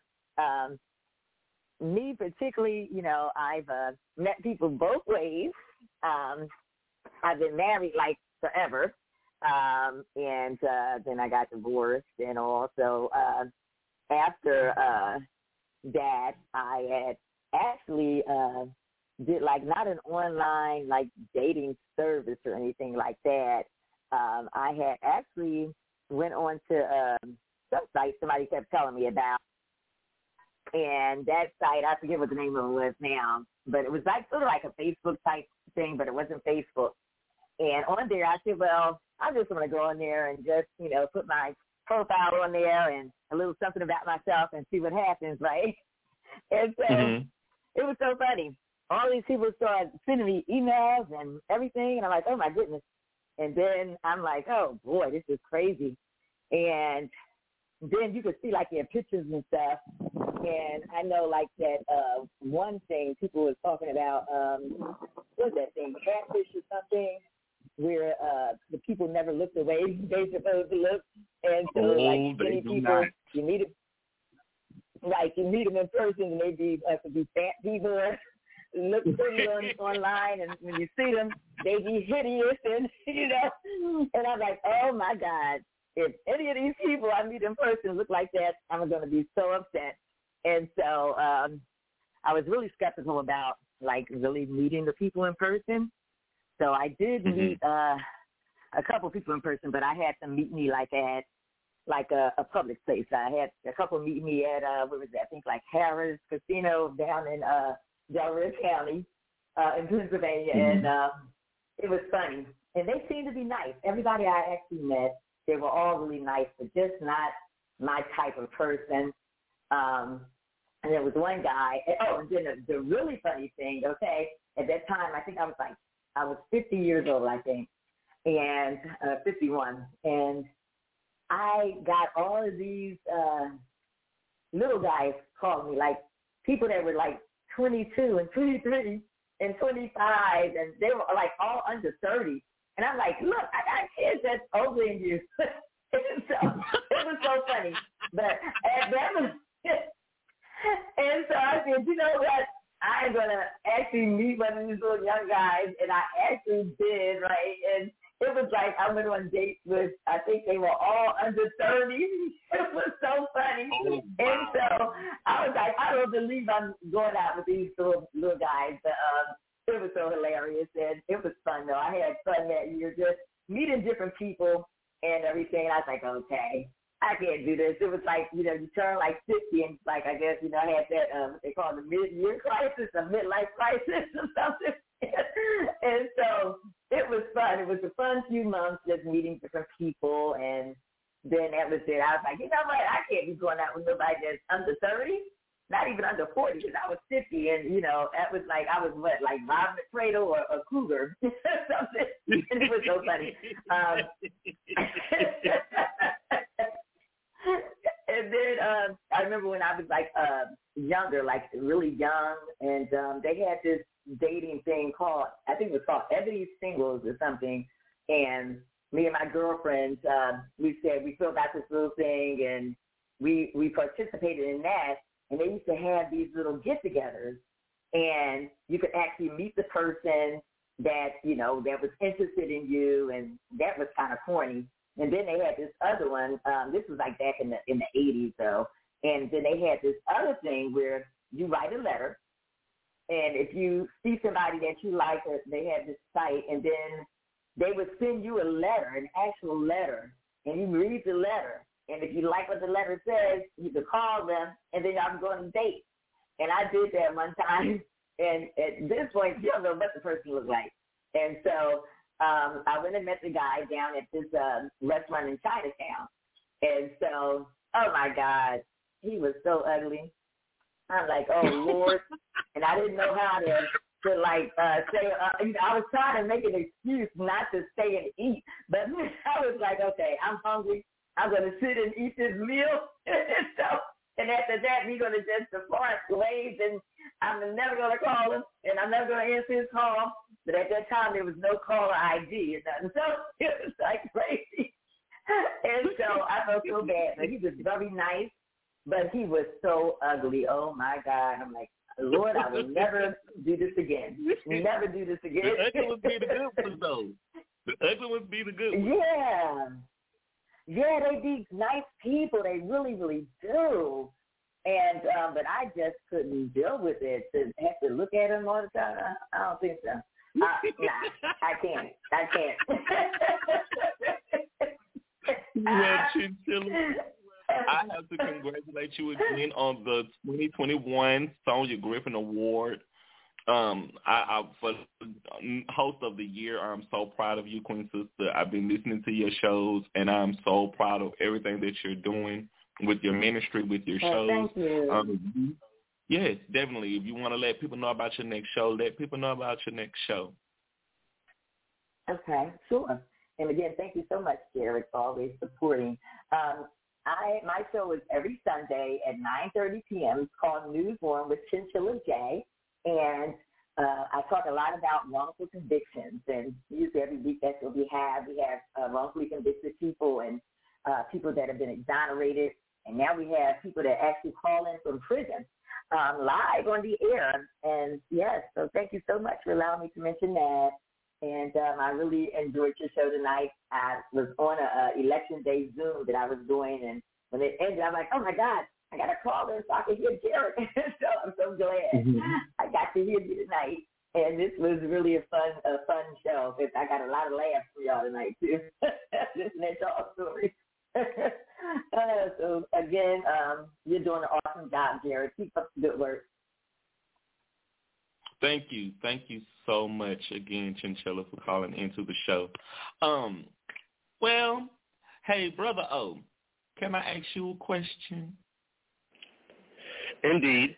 Me particularly, I've met people both ways. I've been married like forever. And then I got divorced, and also after that, I had actually did like not an online like dating service or anything like that. I had actually went on to some site somebody kept telling me about, and that site, I forget what the name of it was now, but it was like sort of like a Facebook type thing, but it wasn't Facebook. And on there, I said, well, I just want to go on there and just, put my profile on there and a little something about myself and see what happens, right? And so It was so funny. All these people started sending me emails and everything, and I'm like, oh, my goodness. And then I'm like, oh, boy, this is crazy. And then you could see, like, their pictures and stuff. And I know, like, that one thing people was talking about, what was that thing, catfish or something, where the people never look the way they're supposed to look. And so, like, many people, you meet them in person, and they could be fat people or look pretty online, and when you see them, they be hideous, and, And I'm like, oh, my God, if any of these people I meet in person look like that, I'm going to be so upset. And so I was really skeptical about, like, really meeting the people in person. So I did meet a couple people in person, but I had them meet me like at a public place. I had a couple meet me at what was that? I think like Harrah's Casino down in Delaware County in Pennsylvania, and it was funny. And they seemed to be nice. Everybody I actually met, they were all really nice, but just not my type of person. And there was one guy. And then the really funny thing. Okay, at that time I think I was 50 years old, I think, and 51. And I got all of these little guys calling me, like people that were like 22 and 23 and 25, and they were like all under 30. And I'm like, look, I got kids that's older than you. And so it was so funny. But and so I said, you know what? I'm going to actually meet one of these little young guys, and I actually did, right? And it was like I went on dates with, I think they were all under 30. It was so funny. Oh, wow. And so I was like, I don't believe I'm going out with these little guys. But it was so hilarious, and it was fun, though. I had fun that year just meeting different people and everything. And I was like, okay, I can't do this. It was like, you turn like 50 and like, I guess, I had that, what they call the mid-year crisis, a midlife crisis or something. And so it was fun. It was a fun few months just meeting different people. And then that was it. I was like, you know what? I can't be going out with nobody that's under 30, not even under 40, because I was 50. And, that was like, I was what, like Robin McCradle or a cougar or something. And it was so funny. And then I remember when I was like younger, like really young, and they had this dating thing called, I think it was called Ebony Singles or something. And me and my girlfriends, we said we filled out this little thing, and we participated in that. And they used to have these little get-togethers, and you could actually meet the person that that was interested in you, and that was kind of corny. And then they had this other one. This was like back in the 80s, though. And then they had this other thing where you write a letter, and if you see somebody that you like, they had this site, and then they would send you a letter, an actual letter, and you read the letter. And if you like what the letter says, you can call them, and then y'all can go on a date. And I did that one time. And at this point, you don't know what the person looked like. And so I went and met the guy down at this restaurant in Chinatown. And so, oh, my God, he was so ugly. I'm like, oh, Lord. And I didn't know how to say, I was trying to make an excuse not to stay and eat. But I was like, okay, I'm hungry. I'm going to sit and eat this meal. And after that, we're going to just depart ways, and I'm never going to call him, and I'm never going to answer his call. But at that time, there was no caller ID. And so it was like crazy. And so I felt so bad. But he was very nice, but he was so ugly. Oh, my God. I'm like, Lord, I will never do this again. Never do this again. The ugly ones be the good ones, though. The ugly ones be the good ones. Yeah. Yeah, they be nice people. They really, really do. And but I just couldn't deal with it. To have to look at them all the time. I don't think so. Nah, I can't. Well, Chinchilla, I have to congratulate you again on the 2021 Sonia Griffin Award. I for host of the year, I'm so proud of you, Queen Sister. I've been listening to your shows, and I'm so proud of everything that you're doing with your ministry, with your shows. Thank you. Yes, definitely. If you want to let people know about your next show, let people know about your next show. Okay, sure. And again, thank you so much, Jared, for always supporting. My show is every Sunday at 9:30 p.m. It's called Newsroom with Chinchilla J. And I talk a lot about wrongful convictions, and usually every week that's what we have. We have wrongfully convicted people and people that have been exonerated, and now we have people that actually call in from prison live on the air. And yes, so thank you so much for allowing me to mention that. And I really enjoyed your show tonight. I was on a election day Zoom that I was doing, and when it ended, I'm like, oh my God, I got to call in so I can hear Jared. So I'm so glad I got to hear you tonight. And this was really a fun show. I got a lot of laughs from y'all tonight, too, listening to y'all's stories. So, again, you're doing an awesome job, Jared. Keep up the good work. Thank you. Thank you so much again, Chinchilla, for calling into the show. Well, hey, Brother O, can I ask you a question? Indeed.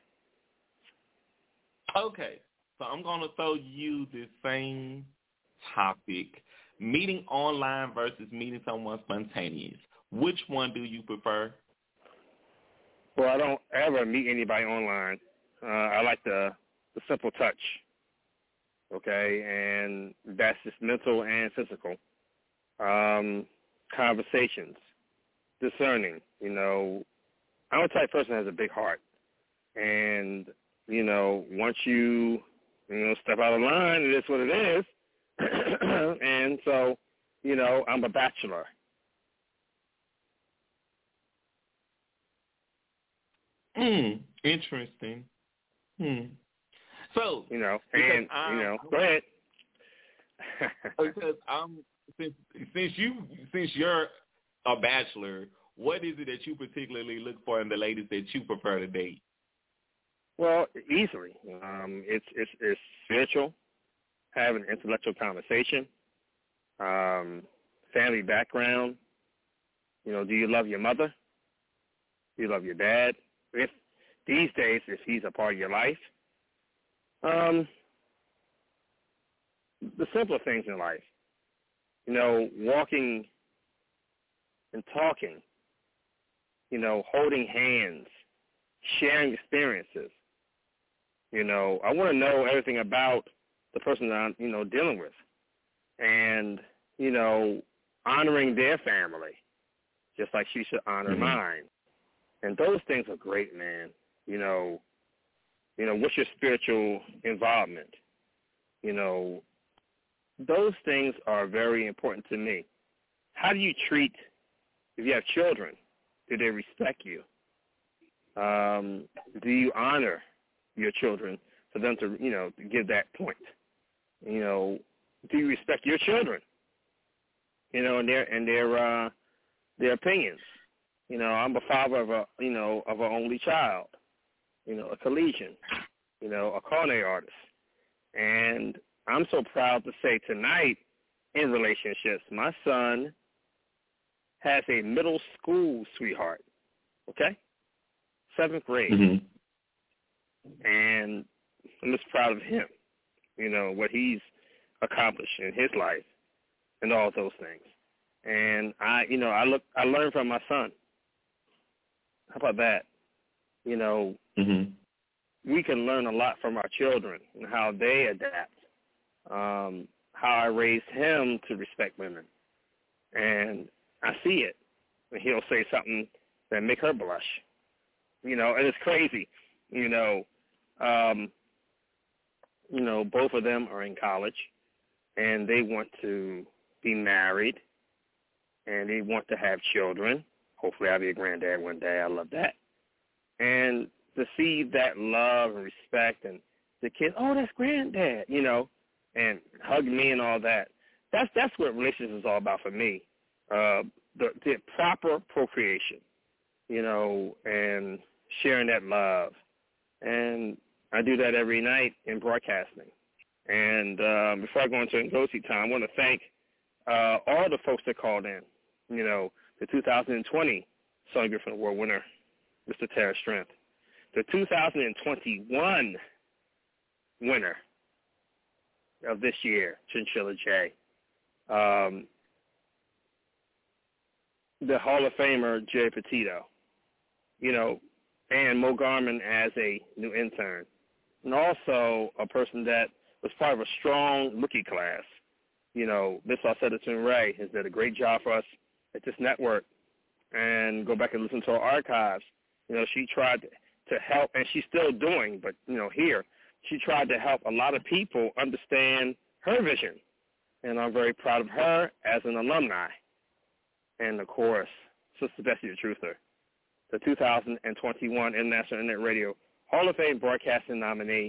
Okay, so I'm going to throw you the same topic, meeting online versus meeting someone spontaneous. Which one do you prefer? Well, I don't ever meet anybody online. I like the simple touch, okay, and that's just mental and physical. Conversations, discerning, I'm a type of person that has a big heart. And, once you step out of line, it is what it is. And so, I'm a bachelor. Interesting. So, go ahead. Because since you're a bachelor, what is it that you particularly look for in the ladies that you prefer to date? Well, easily. It's spiritual, having an intellectual conversation, family background. Do you love your mother? Do you love your dad? If these days, if he's a part of your life, the simpler things in life, walking and talking, holding hands, sharing experiences. I want to know everything about the person that I'm, dealing with, and, honoring their family, just like she should honor mine. And those things are great, man. What's your spiritual involvement? Those things are very important to me. How do you treat, if you have children, do they respect you? Do you honor your children for them to, to give that point? Do you respect your children? And their opinions. I'm a father of a only child, a collegian, a culinary artist. And I'm so proud to say tonight in relationships, my son has a middle school sweetheart, okay? 7th grade. Mm-hmm. And I'm just proud of him, what he's accomplished in his life and all those things. And I learn from my son. How about that? Mm-hmm. We can learn a lot from our children and how they adapt. How I raised him to respect women. And I see it. And he'll say something that make her blush. And it's crazy. Both of them are in college, and they want to be married, and they want to have children. Hopefully I'll be a granddad one day. I love that. And to see that love and respect and the kids, oh, that's granddad, and hug me and all that. That's what relationships is all about for me. The proper procreation, and sharing that love. And I do that every night in broadcasting. And before I go into Ngozi time, I want to thank all the folks that called in. The 2020 Sonny Griffin Award winner, Mr. Terra Strength. The 2021 winner of this year, Chinchilla J. The Hall of Famer, Jay Petito. And Mo Garman as a new intern. And also a person that was part of a strong rookie class. Miss Alcetta Ray has did a great job for us at this network. And go back and listen to our archives. She tried to help, and she's still doing, but, here, she tried to help a lot of people understand her vision. And I'm very proud of her as an alumni. And, of course, Sister Bessie the Truther, the 2021 International Internet Radio Hall of Fame broadcasting nominee,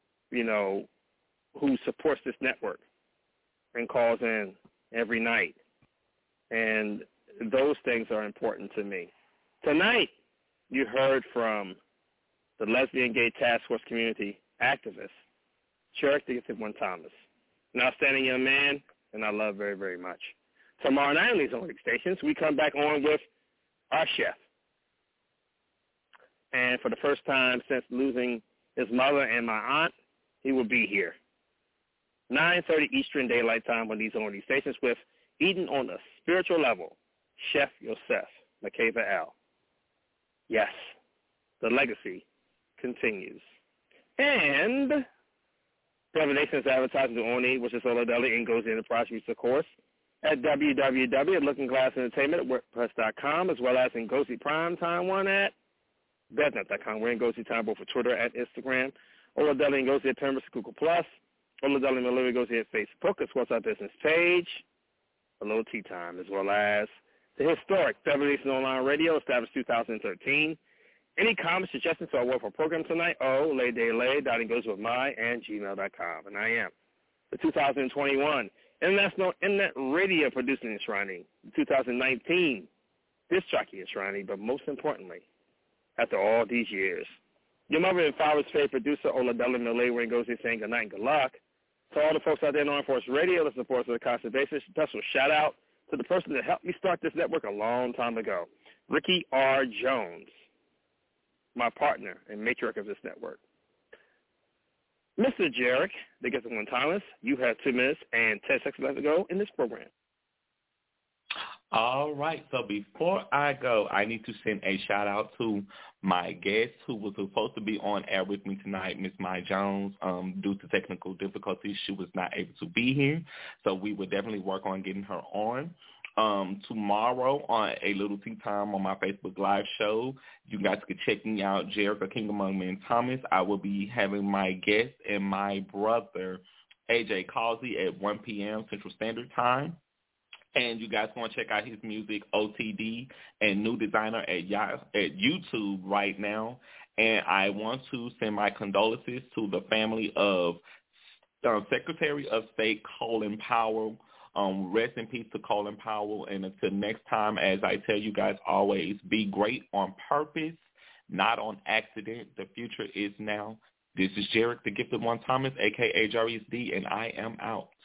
who supports this network and calls in every night. And those things are important to me. Tonight, you heard from the Lesbian Gay Task Force community activist, Cherrick the Gifted One Thomas, an outstanding young man, and I love very, very much. Tomorrow night on these Olympic stations, we come back on with our chef. And for the first time since losing his mother and my aunt, he will be here. 9:30 Eastern Daylight Time on these only stations with Eating on a Spiritual Level, Chef Yosef Makeva L. Yes, the legacy continues. And Revelations Advertising to Oni, which is Ola Deli and Ngozi Enterprise, of course, at www.lookingglassentertainment.wordpress.com, as well as in Ngozi Primetime one at bednet.com. We're in Ngozi Time both for Twitter and Instagram. Ola Deli and Ngozi at Terminus Google Plus. Ola Deli and Mallory Ngozi at Facebook, as well as our business page, A Little Tea Time, as well as the historic Revelation Online Radio, established 2013. Any comments, suggestions for our wonderful program tonight? laydaylay.gmail.com. And I am the 2021 International Internet Radio Producing Enshrining, the 2019 Disc Jockey Enshrining, but most importantly, after all these years, your mother and father's favorite producer, Ola Deli Malay, where Ngozi saying good night and good luck. To all the folks out there in Armed Force Radio, the supporters of the constant basis, special shout out to the person that helped me start this network a long time ago, Ricky R. Jones, my partner and matriarch of this network. Mr. Cherrick, the Gifted One Thomas, you have 2 minutes and 10 seconds left to go in this program. All right. So before I go, I need to send a shout-out to my guest who was supposed to be on air with me tonight, Miss Maya Jones. Due to technical difficulties, she was not able to be here. So we will definitely work on getting her on. Tomorrow on A Little Tea Time on my Facebook Live show, you guys can check me out, Jericho King Among Men Thomas. I will be having my guest and my brother, AJ Causey, at 1 p.m. Central Standard Time. And you guys want to check out his music, OTD, and New Designer at YouTube right now. And I want to send my condolences to the family of Secretary of State Colin Powell. Rest in peace to Colin Powell. And until next time, as I tell you guys always, be great on purpose, not on accident. The future is now. This is Jarek, the Gifted One Thomas, a.k.a. Jarius D., and I am out.